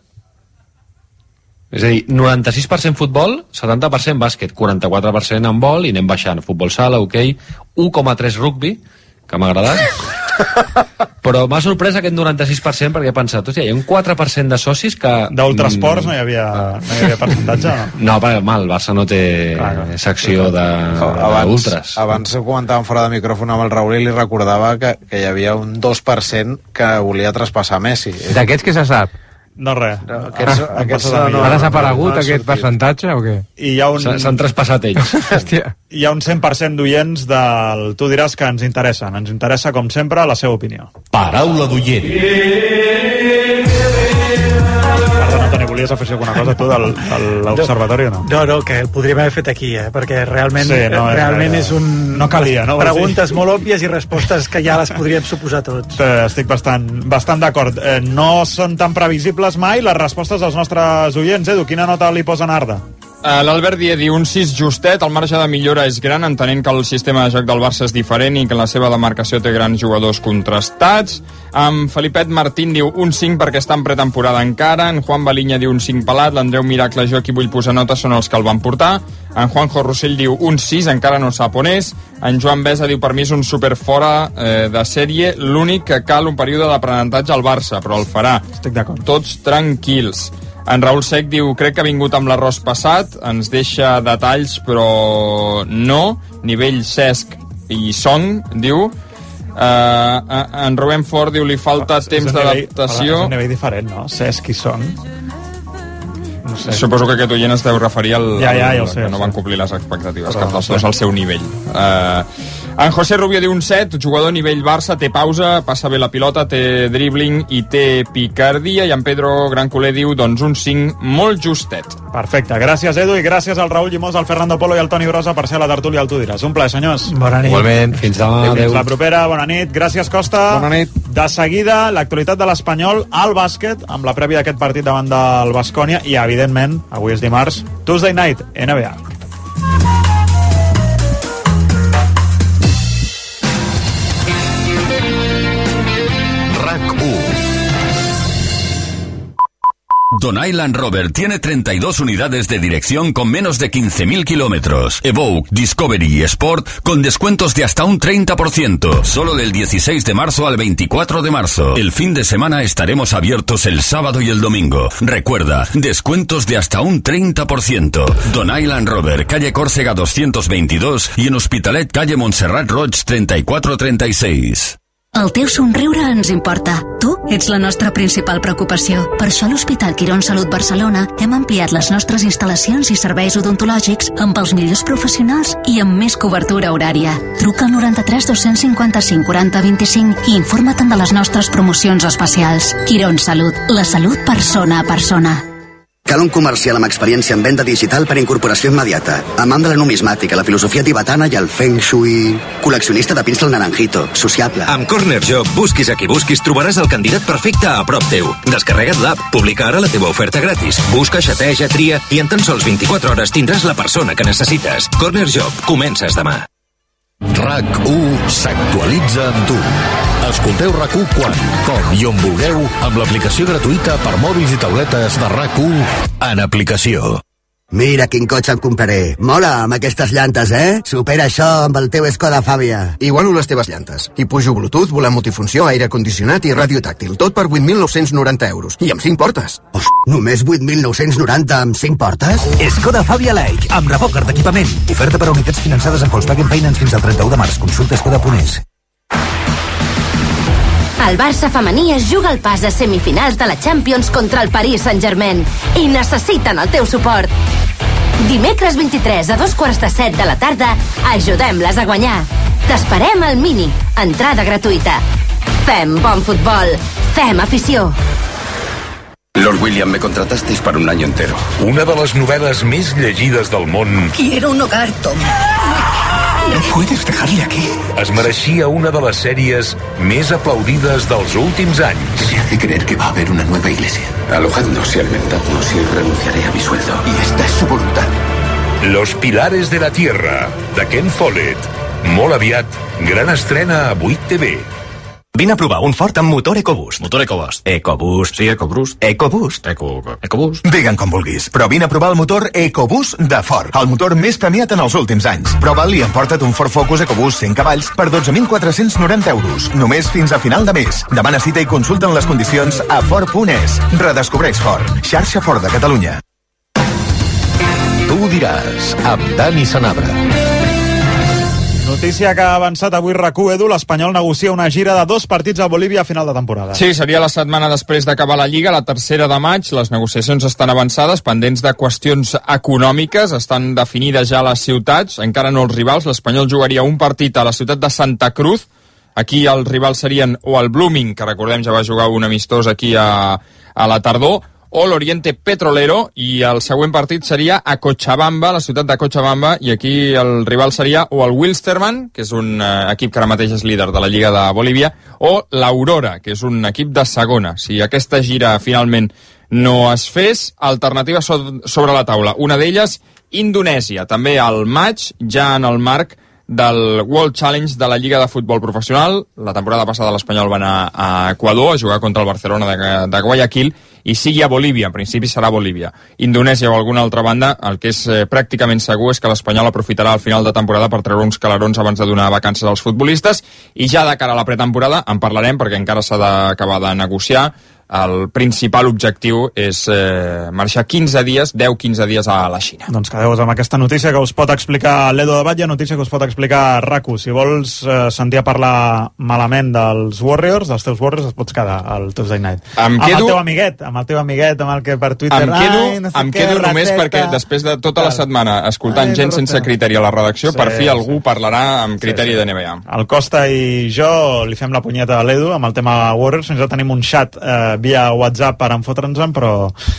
És a dir, noranta-sis per cent futbol, setanta per cent bàsquet, quaranta-quatre per cent handbol, i anem baixant. Futbol sala, hoquei, u coma tres rugby, que m'ha agradat. Però m'ha sorprès aquest noranta-sis per cent perquè he pensat, hòstia, hi ha un quatre per cent de socis que... D'ultrasports no hi havia, no hi havia percentatge, no? No, perquè mal, el Barça no té claro, secció d'ultres. Abans, abans ho comentàvem fora de micròfon amb el Raül i li recordava que, que hi havia un dos per cent que volia traspassar Messi. D'aquests que se sap? No, res. No, aquests, ah, aquests no, no, ha desaparegut no, no, aquest percentatge o què? I hi ha un... S'han traspassat ells. Hòstia. Hi ha un cent per cent d'oients del... Tu diràs que ens interessen. Ens interessa, com sempre, la seva opinió. Paraula d'oient. Perdona, Toni, volia volies afegir alguna cosa tu de l'observatori o no? No, no, que el podríem haver fet aquí, eh? Perquè realment, sí, no, realment és un... No calia, no? Preguntes molt òbvies i respostes que ja les podríem suposar tots. Estic bastant, bastant d'acord. Eh, no són tan previsibles mai les respostes dels nostres oients. Edu, quina nota li posen a Arda? Uh, L'Albert Díez diu un sis justet, el marge de millora és gran, entenent que el sistema de joc del Barça és diferent i que la seva demarcació té grans jugadors contrastats. En Felipet Martín diu un cinc perquè està en pretemporada encara. En Juan Balinya diu un cinc pelat. L'Andreu Miracle, jo aquí vull posar notes, són els que el van portar. En Juanjo Rossell diu un sis, encara no sap on és. En Joan Besa diu per mi és un super fora eh, de sèrie, l'únic que cal un període d'aprenentatge al Barça, però el farà. Estic d'acord. Tots tranquils. En Raül Sec diu, crec que ha vingut amb l'arròs passat, ens deixa detalls, però no. Nivell Cesc i Song, diu. Uh, en Rubén Ford diu, li falta ah, temps d'adaptació. És un nivell diferent, no? Cesc i Song. No sé. Suposo que aquest oient es deu referir al, ja, ja, ja al sé, que no sí. van complir les expectatives, però cap dels dos al seu nivell. Uh, en José Rubio diu un set, jugador nivell Barça, té pausa, passa bé la pilota, té dribbling i té picardia, i en Pedro Grancoler diu doncs un cinc molt justet. Perfecte, gràcies Edu i gràcies al Raül Llimós, al Fernando Polo i al Toni Brosa per ser a la tertúlia al Tu diràs. Un plaer, senyors. Bona nit. Igualment. Fins demà. Fins la propera, bona nit. Gràcies, Costa. Bona nit. De seguida, l'actualitat de l'Espanyol al bàsquet, amb la prèvia d'aquest partit davant del Baskonia i, evidentment, avui és dimarts, Tuesday Night, N B A. Don Island Rover tiene treinta y dos unidades de dirección con menos de quince mil kilómetros. Evoque, Discovery y Sport con descuentos de hasta un treinta por ciento. Solo del dieciséis de marzo al veinticuatro de marzo. El fin de semana estaremos abiertos el sábado y el domingo. Recuerda, descuentos de hasta un treinta por ciento. Don Island Rover, calle Córcega doscientos veintidós y en Hospitalet, calle Montserrat Roig treinta y cuatro treinta y seis. El teu somriure ens importa. Tu ets la nostra principal preocupació. Per això a l'Hospital Quirón Salut Barcelona hem ampliat les nostres instal·lacions i serveis odontològics amb els millors professionals i amb més cobertura horària. Truca al noranta-tres dos-cents cinquanta-cinc quaranta vint-i-cinc i informa't de les nostres promocions especials. Quirón Salut, la salut persona a persona. Cal un comercial amb experiència en venda digital per incorporació immediata. Amant de la numismàtica, la filosofia tibetana i el feng shui. Col·leccionista de pins del naranjito, sociable. Amb Corner Job, busquis a qui busquis, trobaràs el candidat perfecte a prop teu. Descarrega't l'app, publica ara la teva oferta gratis. Busca, xateja, tria i en tan sols vint-i-quatre hores tindràs la persona que necessites. Corner Job, comences demà. RAC u s'actualitza amb tu. Escolteu RAC u quan, com i on vulgueu amb l'aplicació gratuïta per mòbils i tauletes de RAC u en aplicació. Mira quin cotxe em compraré. Mola, amb aquestes llantes, eh? Supera això amb el teu Skoda Fabia. Igualo les teves llantes. Hi pujo Bluetooth, volant multifunció, aire condicionat i ràdio tàctil. Tot per vuit mil nou-cents noranta euros. I amb cinc portes. Ost, només vuit mil nou-cents noranta amb cinc portes? Skoda Fabia Like, amb revòquer d'equipament. Oferta per a unitats finançades amb Volkswagen Finance fins al trenta-u de març. Consulta skoda punt es. El Barça femení es juga al pas a semifinals de la Champions contra el Paris Saint-Germain i necessiten el teu suport. Dimecres vint-i-tres a dos quarts de set de la tarda, ajudem-les a guanyar. T'esperem al Mini, entrada gratuïta. Fem bon futbol, fem afició. Lord William, me contratasteis para un año entero. Una de les novel·les més llegides del món. Quiero un hogar, Tom. No puedes dejarle aquí. Es mereixia una de les sèries més aplaudides dels últims anys. Se hace creer que va a haber una nueva iglesia. Alojadnos y alimentadnos y renunciaré a mi sueldo. Y esta es su voluntad. Los Pilares de la Tierra, de Ken Follett. Molt aviat, gran estrena a vuit T V. Vine a provar un Ford amb motor EcoBoost. Motor EcoBoost. EcoBoost. Sí, EcoBoost. EcoBoost. Eco... EcoBoost. Digue'n com vulguis, però vine a provar el motor EcoBoost de Ford, el motor més premiat en els últims anys. Prova'l i emporta't un Ford Focus EcoBoost cent cavalls per dotze mil quatre-cents noranta euros, només fins a final de mes. Demana cita i consulta les condicions a Ford punt es. Redescobreix Ford, xarxa Ford de Catalunya. Tu diràs, amb Dani Sanabra. Notícia que ha avançat avui RAC u, Edu, l'Espanyol negocia una gira de dos partits a Bolívia a final de temporada. Sí, seria la setmana després d'acabar la Lliga, la tercera de maig. Les negociacions estan avançades, pendents de qüestions econòmiques, estan definides ja les ciutats, encara no els rivals. L'Espanyol jugaria un partit a la ciutat de Santa Cruz. Aquí els rivals serien o el Blooming, que recordem ja va jugar un amistós aquí a, a la tardor, o l'Oriente Petrolero, i el següent partit seria a Cochabamba, la ciutat de Cochabamba, i aquí el rival seria o el Wilstermann, que és un eh, equip que ara mateix és líder de la Lliga de Bolívia, o l'Aurora, que és un equip de segona. Si aquesta gira finalment no es fes, alternatives so sobre la taula. Una d'elles, Indonèsia, també al maig, ja en el marc del World Challenge de la Lliga de Futbol Professional. La temporada passada l'Espanyol va anar a Equador a jugar contra el Barcelona de, de Guayaquil, i sigui a Bolívia, en principi serà Bolívia. Indonèsia o alguna altra banda, el que és eh, pràcticament segur és que l'Espanyol aprofitarà al final de temporada per treure uns calarons abans de donar vacances als futbolistes, i ja de cara a la pretemporada en parlarem, perquè encara s'ha d'acabar de negociar. El principal objectiu és eh, marxar quinze dies, deu quinze dies a la Xina. Doncs quedeu-vos amb aquesta notícia que us pot explicar l'Edo de Batlle, notícia que us pot explicar RAC1. Si vols eh, sentir a parlar malament dels Warriors, dels teus Warriors, et pots quedar al Tuesday Night. Em amb quedo... el teu amiguet, amb el teu amiguet, amb el que per Twitter... Em quedo, ai, no sé em què, quedo només rateta, perquè després de tota la setmana escoltant ai, gent sense criteri a la redacció, sí, per fi algú sí. parlarà amb criteri sí, sí. de N B A. El Costa i jo li fem la punyeta a l'Edu amb el tema Warriors. Fins ara tenim un xat eh, via WhatsApp per enfotre'ns-en, però,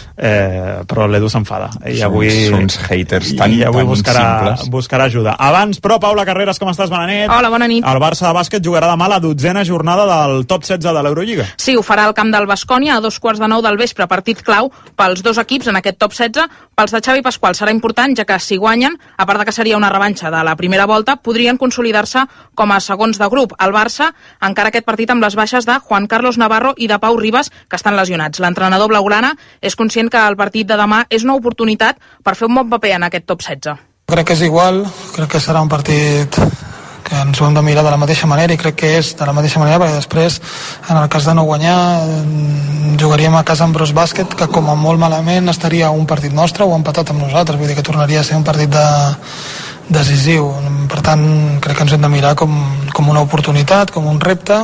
eh, però l'Edu s'enfada. I avui, són uns haters tan, i avui tan buscarà, simples. buscarà ajuda. Abans, però, Paula Carreras, com estàs? Bona nit. Hola, bona nit. El Barça de bàsquet jugarà demà la dotzena jornada del top setze de l'Eurolliga. Sí, ho farà al camp del Baskonia a dos quarts de nou del vespre, partit clau pels dos equips en aquest top setze. Pels de Xavi Pasqual serà important, ja que si guanyen, a part de que seria una revanxa de la primera volta, podrien consolidar-se com a segons de grup. El Barça encara aquest partit amb les baixes de Juan Carlos Navarro i de Pau Ribas, que estan lesionats. L'entrenador blaugrana és conscient que el partit de demà és una oportunitat per fer un bon paper en aquest top setze. Crec que és igual, crec que serà un partit que ens ho hem de mirar de la mateixa manera, i crec que és de la mateixa manera, perquè després, en el cas de no guanyar, jugaríem a casa amb Bros Bàsquet, que com a molt malament estaria un partit nostre o empatat amb nosaltres, vull dir que tornaria a ser un partit de, decisiu. Per tant, crec que ens hem de mirar com, com una oportunitat, com un repte,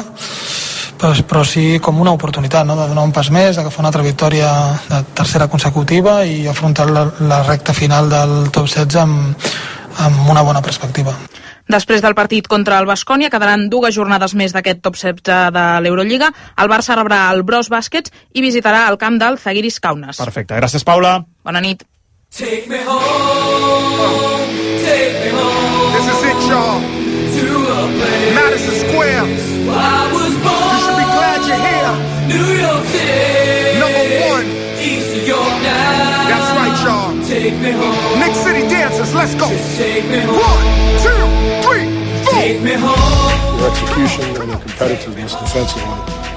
però, però sí com una oportunitat, no? De donar un pas més, d'agafar una altra victòria de tercera consecutiva i afrontar la, la recta final del top setze amb, amb una bona perspectiva. Després del partit contra el Baskonia quedaran dues jornades més d'aquest top setze de l'Eurolliga. El Barça rebrà el Bros Bàsquets i visitarà el camp del Zalgiris Kaunas. Perfecte, gràcies Paula. Bona nit. Take me home, take me home. This is it, y'all. To a place Madison Square. I was born. You should be glad you're here. New York City. Number one. East New York now. That's right, y'all. Take me home. Nick City dancers, let's go. Just take me home. One, two, three, four. Take me home. Your execution and your competitiveness defensively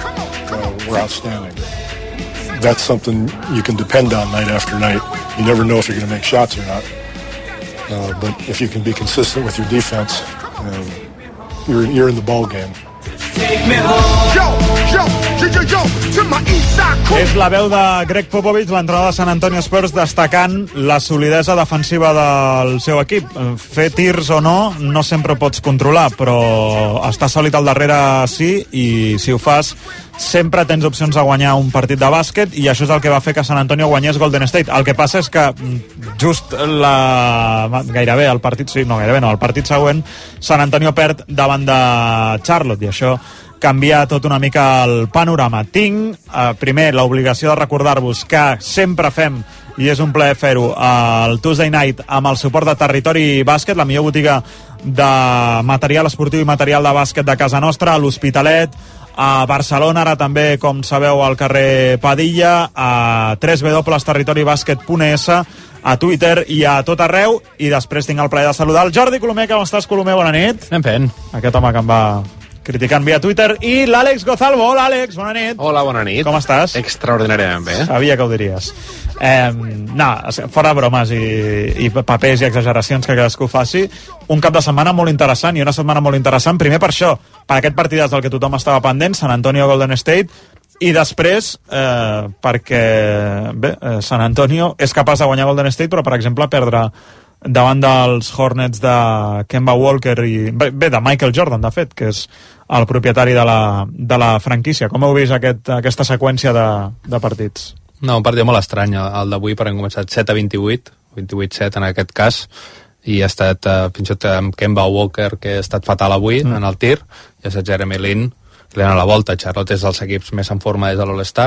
uh, were outstanding. That's something you can depend on night after night. You never know if you're going to make shots or not. Uh, but if you can be consistent with your defense, um, you're, you're in the ball game. Take me home. Yo, yo, yo, yo, yo, to my east side. És la veu de Greg Popovich, l'entrenador de San Antonio Spurs, destacant la solidesa defensiva del seu equip. Fer tirs o no, no sempre ho pots controlar, però estar sòlid al darrere sí, i si ho fas sempre tens opcions de guanyar un partit de bàsquet, i això és el que va fer que San Antonio guanyés Golden State. El que passa és que just la... gairebé el partit, sí, no gairebé no, el partit següent San Antonio perd davant de Charlotte, i això canvia tot una mica el panorama. Tinc, eh, primer, l'obligació de recordar-vos que sempre fem, i és un plaer fer-ho, el Tuesday Night amb el suport de Territori Bàsquet, la millor botiga de material esportiu i material de bàsquet de casa nostra, a l'Hospitalet, a Barcelona, ara també, com sabeu, al carrer Padilla, a w w w punt territori bàsquet punt e s, a Twitter i a tot arreu. I després tinc el plaer de saludar el Jordi Colomer. Com estàs, Colomer? Bona nit. Anem fent. Aquest home que em va criticant via Twitter. I l'Àlex Gozalvo. Hola, Àlex, bona nit. Hola, bona nit. Com estàs? Extraordinàriament bé. Sabia que ho diries. Eh, no, fora bromes i, i papers i exageracions que cadascú faci, un cap de setmana molt interessant, i una setmana molt interessant, primer per això, per aquest partidàs del que tothom estava pendent, San Antonio Golden State, i després eh, perquè bé, eh, San Antonio és capaç de guanyar Golden State, però per exemple perdre davant dels Hornets de Kemba Walker i bé, de Michael Jordan, de fet, que és el propietari de la, de la franquícia. Com heu vist aquest, aquesta seqüència de, de partits? No, un partit molt estrany, el d'avui, per hem començat set a vint-i-vuit, vint-i-vuit set en aquest cas, i ha estat eh, fins i tot amb Kemba Walker, que ha estat fatal avui mm. en el tir, i ha estat Jeremy Lin, que li ha anat a la volta. Charlotte és dels equips més en forma des de l'All-Star,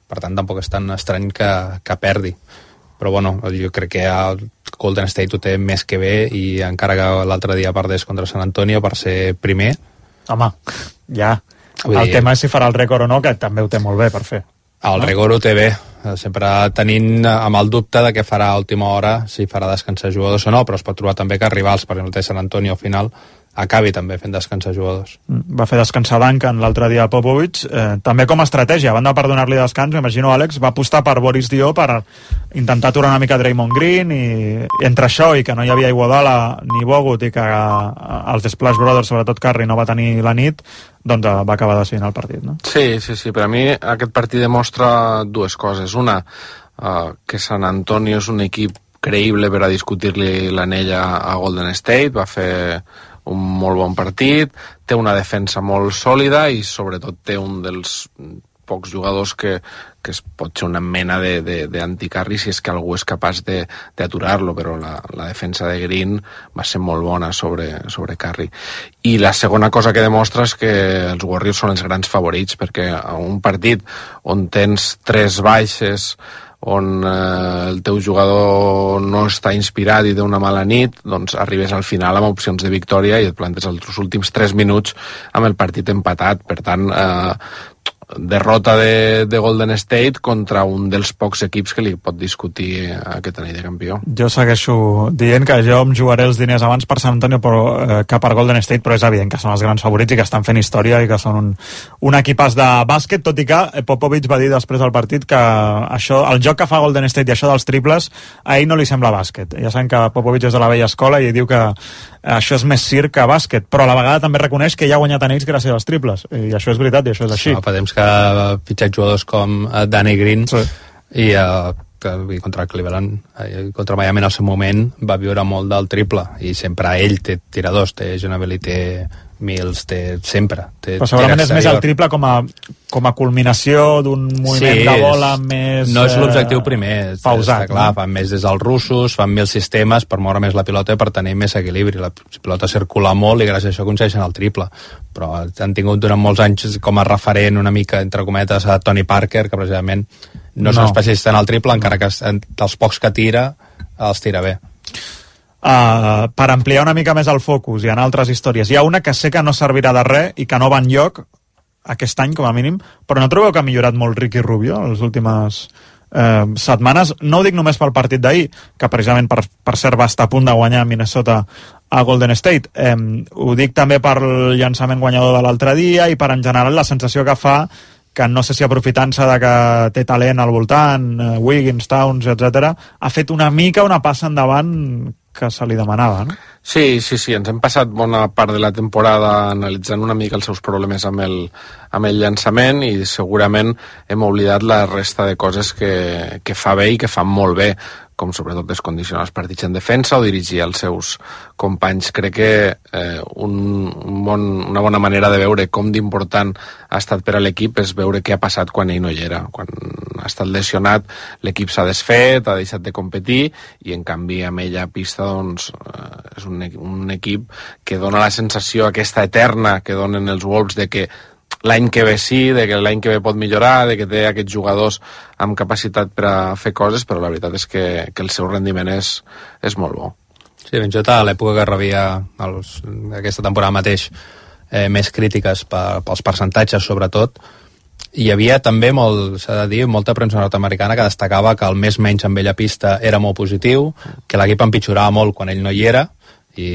per tant tampoc és tan estrany que, que perdi. Però bueno, jo crec que el Golden State ho té més que bé, i encara que l'altre dia perdés contra San Antonio per ser primer... Home, ja... Vull el dir, tema és si farà el rècord o no, que també ho té molt bé per fer. el no? rècord ho té bé, sempre tenint amb el dubte de què farà a última hora, si farà descansar jugadors o no, però es pot trobar també que rivals, per exemple, San Antonio al final acabi també fent descansar jugadors. Va fer descansar Duncan l'altre dia a Popovich, eh, també com a estratègia, a banda per donar-li descans, m'imagino Àlex va apostar per Boris Dio per intentar aturar una mica Draymond Green, i, i entre això i que no hi havia Iguodala ni Bogut, i que eh, els Splash Brothers, sobretot Curry, no va tenir la nit, doncs eh, va acabar decidint el partit, no? Sí, sí, sí, per a mi aquest partit demostra dues coses. Una, eh, que San Antonio és un equip creïble per a discutir-li l'anell a Golden State, va fer un molt bon partit, té una defensa molt sòlida i sobretot té un dels pocs jugadors que, que es pot ser una mena d'anticarri si és que algú és capaç d'aturar-lo, però la, la defensa de Green va ser molt bona sobre, sobre Curry. I la segona cosa que demostra és que els Warriors són els grans favorits, perquè a un partit on tens tres baixes, on eh, el teu jugador no està inspirat i té una mala nit, doncs arribes al final amb opcions de victòria i et plantes els últims tres minuts amb el partit empatat. Per tant, eh, derrota de, de Golden State contra un dels pocs equips que li pot discutir aquest anell de campió. Jo segueixo dient que jo em jugaré els diners abans per San Antonio però, eh, que per Golden State, però és evident que són els grans favorits i que estan fent història i que són un, un equipàs de bàsquet, tot i que Popovich va dir després del partit que això, el joc que fa Golden State i això dels triples a ell no li sembla bàsquet. Ja sabem que Popovich és de la vella escola i diu que això és més circ que bàsquet, però a la vegada també reconeix que ja ha guanyat anells gràcies als triples, i això és veritat i això és així. No, fa temps que ha fitxat jugadors com Danny Green, sí. i uh, que, contra Cleveland, eh, contra Miami en el seu moment va viure molt del triple, i sempre ell té tiradors, té Ginobili, té Mills, té sempre té però segurament és més el triple com a, com a culminació d'un moviment sí, de bola més no és l'objectiu primer, pausat, clar, no? Fan més des dels russos, fan mil sistemes per moure més la pilota i per tenir més equilibri. La pilota circula molt i gràcies a això aconsegueixen el triple, però han tingut durant molts anys com a referent una mica, entre cometes, a Tony Parker, que precisament no, no. és un especialista en el triple, encara que dels pocs que tira els tira bé. Uh, per ampliar una mica més el focus i en altres històries, hi ha una que sé que no servirà de res i que no va enlloc aquest any com a mínim, però no trobeu que ha millorat molt Ricky Rubio en les últimes eh, setmanes? No ho dic només pel partit d'ahir, que precisament per, per cert va estar a punt de guanyar a Minnesota a Golden State, eh, ho dic també per el llançament guanyador de l'altre dia i per en general la sensació que fa que no sé si aprofitant-se de que té talent al voltant, eh, Wiggins, Towns, etcètera, ha fet una mica una passa endavant que se li demanava, no? Sí, sí, sí, ens hem passat bona part de la temporada analitzant una mica els seus problemes amb el, amb el llançament i segurament hem oblidat la resta de coses que, que fa bé i que fan molt bé, com sobretot descondicionar els partits en defensa o dirigir els seus companys. Crec que eh, un, un bon, una bona manera de veure com d'important ha estat per a l'equip és veure què ha passat quan ell no hi era. Quan ha estat lesionat, l'equip s'ha desfet, ha deixat de competir i en canvi amb ella a pista doncs, eh, és un, un equip que dona la sensació aquesta eterna que donen els Wolves de que l'any que ve sí, de que l'any que ve pot millorar, de que té aquests jugadors amb capacitat per a fer coses, però la veritat és que, que el seu rendiment és, és molt bo. Sí, ben jota, a l'època que rebia els, aquesta temporada mateix eh, més crítiques per, pels percentatges sobretot, hi havia també molt, s'ha de dir, molta premsa nord-americana que destacava que el més menys amb ell a pista era molt positiu, que l'equip empitjorava molt quan ell no hi era, i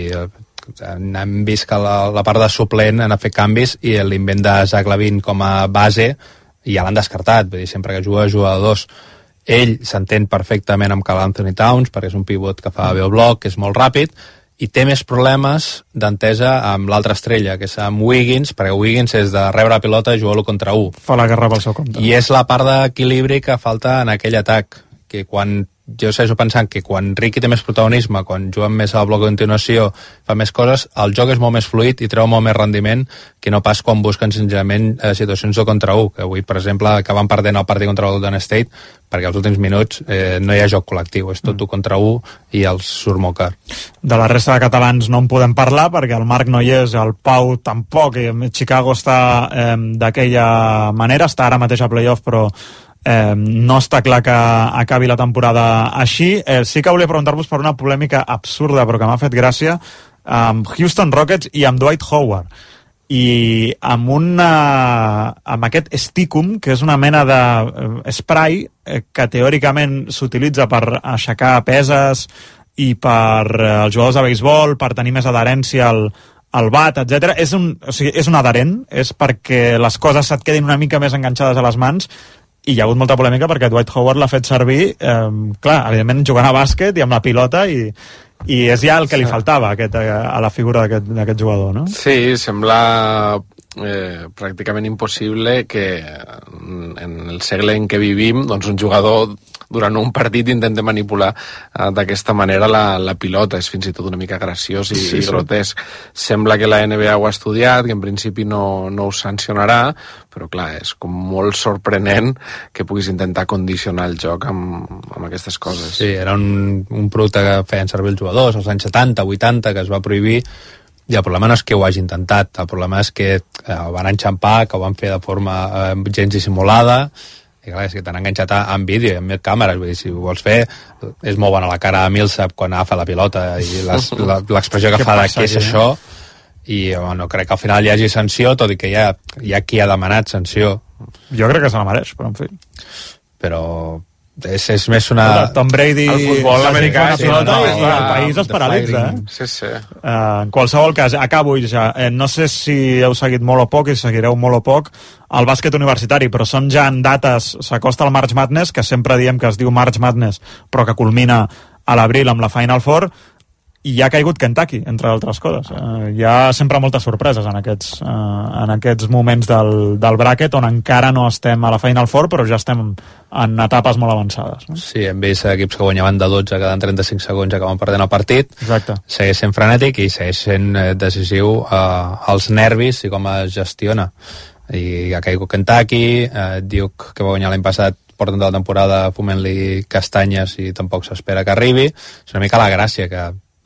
hem vist que la, la part de suplent han fet canvis i l'invent de Zach LaVine com a base ja l'han descartat, vull dir, sempre que juga juga a dos. Ell s'entén perfectament amb Karl Anthony Towns perquè és un pivot que fa bé el bloc, que és molt ràpid i té més problemes d'entesa amb l'altra estrella, que és amb Wiggins, perquè Wiggins és de rebre la pilota i jugar-lo contra un. Fa la guerra pel seu compte. I és la part d'equilibri que falta en aquell atac, que quan jo segueixo pensant que quan Ricky té més protagonisme, quan juguen més al bloc de continuació, fa més coses, el joc és molt més fluid i treu molt més rendiment que no pas quan busquen senzillament eh, situacions de contra un, que avui, per exemple, acaben perdent el partit contra el Golden State perquè als últims minuts eh, no hi ha joc col·lectiu, és tot mm. un contra un i els surt molt car. De la resta de catalans no en podem parlar perquè el Marc no hi és, el Pau tampoc, i Chicago està eh, d'aquella manera, està ara mateix a playoff però Eh, no està clar que acabi la temporada així. Eh, sí que volia preguntar-vos per una polèmica absurda, però que m'ha fet gràcia, amb Houston Rockets i amb Dwight Howard. I amb, una, amb aquest Stickum, que és una mena de spray eh, que teòricament s'utilitza per aixecar peses i per eh, els jugadors de béisbol, per tenir més adherència al, al bat, etcètera. És un, o sigui, és un adherent, és perquè les coses se't quedin una mica més enganxades a les mans, i hi ha hagut molta polèmica perquè Dwight Howard l'ha fet servir, eh, clar, evidentment jugant a bàsquet i amb la pilota, i, i és ja el que li faltava aquest, a la figura d'aquest jugador, no? Sí, sembla eh, pràcticament impossible que en el segle en què vivim, doncs un jugador durant un partit intenta manipular uh, d'aquesta manera la, la pilota. És fins i tot una mica graciós i, sí, i grotesc. Sí. Sembla que la N B A ho ha estudiat, que en principi no, no ho sancionarà, però clar, és com molt sorprenent que puguis intentar condicionar el joc amb, amb aquestes coses. Sí, era un, un producte que feien servir els jugadors als anys setanta, vuitanta, que es va prohibir, i el problema no és que ho hagi intentat, el problema és que eh, ho van enxampar, que ho van fer de forma eh, gens dissimulada, i clar, és que t'han enganxat amb vídeo i amb càmeres, vull dir, si ho vols fer és molt bona la cara a Millsap quan agafa la pilota i l'expressió que fa de què és això, i bueno, crec que al final hi hagi sanció, tot i que hi ha, hi ha qui ha demanat sanció. Jo crec que se la mereix, però en fi. Però és, és més una... Tom Brady... El futbol americà, sí, no, no, i el país es paralitza, eh? Sí, sí. Uh, en qualsevol cas, acabo ja. Eh, no sé si heu seguit molt o poc i seguireu molt o poc el bàsquet universitari, però són ja en dates, s'acosta el March Madness, que sempre diem que es diu March Madness, però que culmina a l'abril amb la Final Four, i ja ha caigut Kentucky, entre altres coses. Eh, hi ha sempre moltes sorpreses en aquests, eh, en aquests moments del, del bracket, on encara no estem a la Final Four, però ja estem en etapes molt avançades. No? Sí, hem vist equips que guanyaven de dotze, quedant trenta-cinc segons, acaben perdent el partit. Exacte. Segueix sent frenètic i segueix sent decisiu eh, als nervis i com es gestiona. I ha caigut Kentucky, eh, Duke, que va guanyar l'any passat, porten de la temporada fumant-li castanyes i tampoc s'espera que arribi. És una mica la gràcia que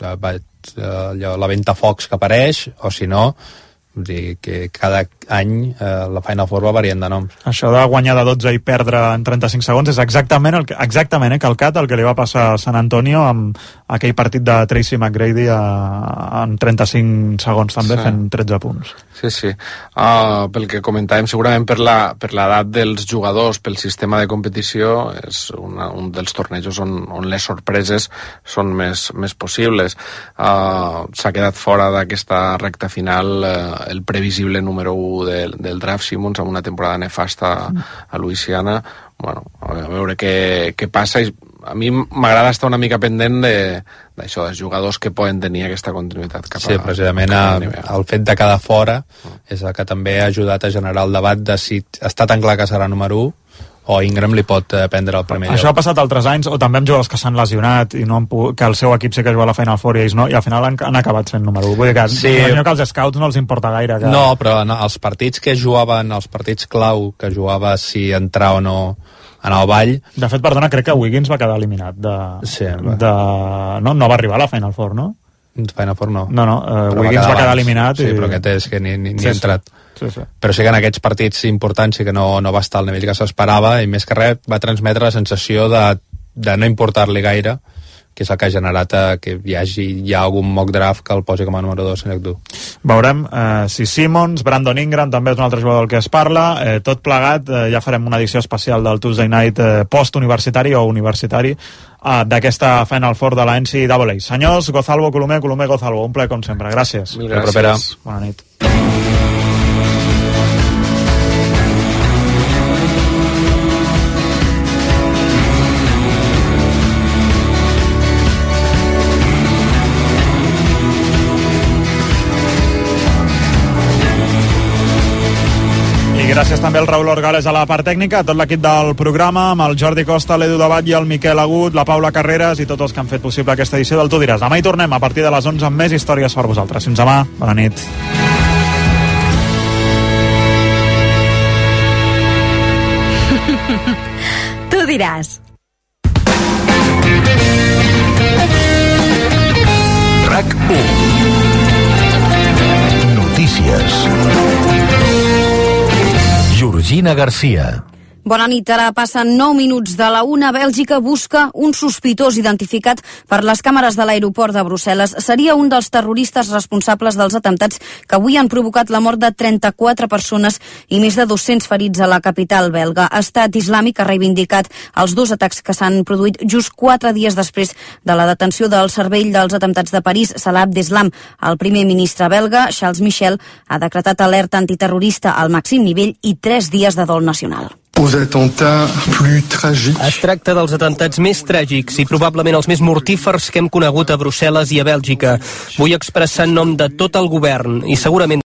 allò, la ventafocs que apareix, o si no, vull dir que cada any eh, la Final Four va variant de noms. Això de guanyar de dotze i perdre en trenta-cinc segons és exactament, el que, exactament eh, calcat el que li va passar a San Antonio amb aquell partit de Tracy McGrady a, en trenta-cinc segons també, sí. Fent tretze punts. Sí, sí. Uh, pel que comentàvem, segurament per la, per l'edat dels jugadors, pel sistema de competició, és una, un dels tornejos on, on les sorpreses són més, més possibles. Uh, s'ha quedat fora d'aquesta recta final uh, el previsible número u del, del draft, Simmons, amb una temporada nefasta a Louisiana. Bueno, a veure què, què passa. A mi m'agrada estar una mica pendent de, d'això, dels jugadors que poden tenir aquesta continuïtat cap a... Sí, precisament a, el fet de quedar fora és el que també ha ajudat a generar el debat de si està tan clar que serà número u o Ingram li pot prendre el primer lloc. Això ha passat altres anys, o també amb jugadors que s'han lesionat i no han pogut, que el seu equip sí que juga a la Final Four i ells no, i al final han, han acabat sent número u. Vull dir que, sí. que als scouts no els importa gaire. Que... No, però no, els partits que jugaven, els partits clau que jugava si entrar o no en el ball... De fet, perdona, crec que Wiggins va quedar eliminat de... Sí, de... No, no va arribar a la Final Four, no? Final Four no. No, no, uh, Wiggins va quedar, va quedar eliminat. Sí, i... però aquest és que ni, ni, ni sí, ha entrat. Sí, sí. Però sí que en aquests partits importants sí que no, no va estar al nivell que s'esperava i més que res va transmetre la sensació de, de no importar-li gaire, que és el que ha generat que hi hagi hi ha algun mock draft que el posi com a número dos en lloc d'un. Veurem eh, si Simmons, Brandon Ingram també és un altre jugador del que es parla, eh, tot plegat, eh, ja farem una edició especial del Tuesday Night eh, post-universitari o universitari eh, d'aquesta Final Four de la N C double A. Senyors, Gozalvo, Colomer, Colomer, Gozalvo, un plaer com sempre, gràcies. Mil gràcies. Bona nit. Gràcies també al Raül Orgales a la part tècnica, a tot l'equip del programa, amb el Jordi Costa, l'Edu Dabat i el Miquel Agut, la Paula Carreras i tots els que han fet possible aquesta edició del Tu diràs. Demà hi tornem a partir de les onze amb més històries per vosaltres. Fins demà, bona nit. Tu diràs. RAC u. Notícies. Georgina Garcia. Bona nit, ara passen nou minuts de la una. Bèlgica busca un sospitós identificat per les càmeres de l'aeroport de Brussel·les. Seria un dels terroristes responsables dels atemptats que avui han provocat la mort de trenta-quatre persones i més de dos-cents ferits a la capital belga. Estat Islàmic ha reivindicat els dos atacs que s'han produït just quatre dies després de la detenció del cervell dels atemptats de París, Salah Abdeslam. El primer ministre belga, Charles Michel, ha decretat alerta antiterrorista al màxim nivell i tres dies de dol nacional. Es tracta dels atemptats més tràgics i probablement els més mortífers que hem conegut a Brussel·les i a Bèlgica. Vull expressar en nom de tot el govern i segurament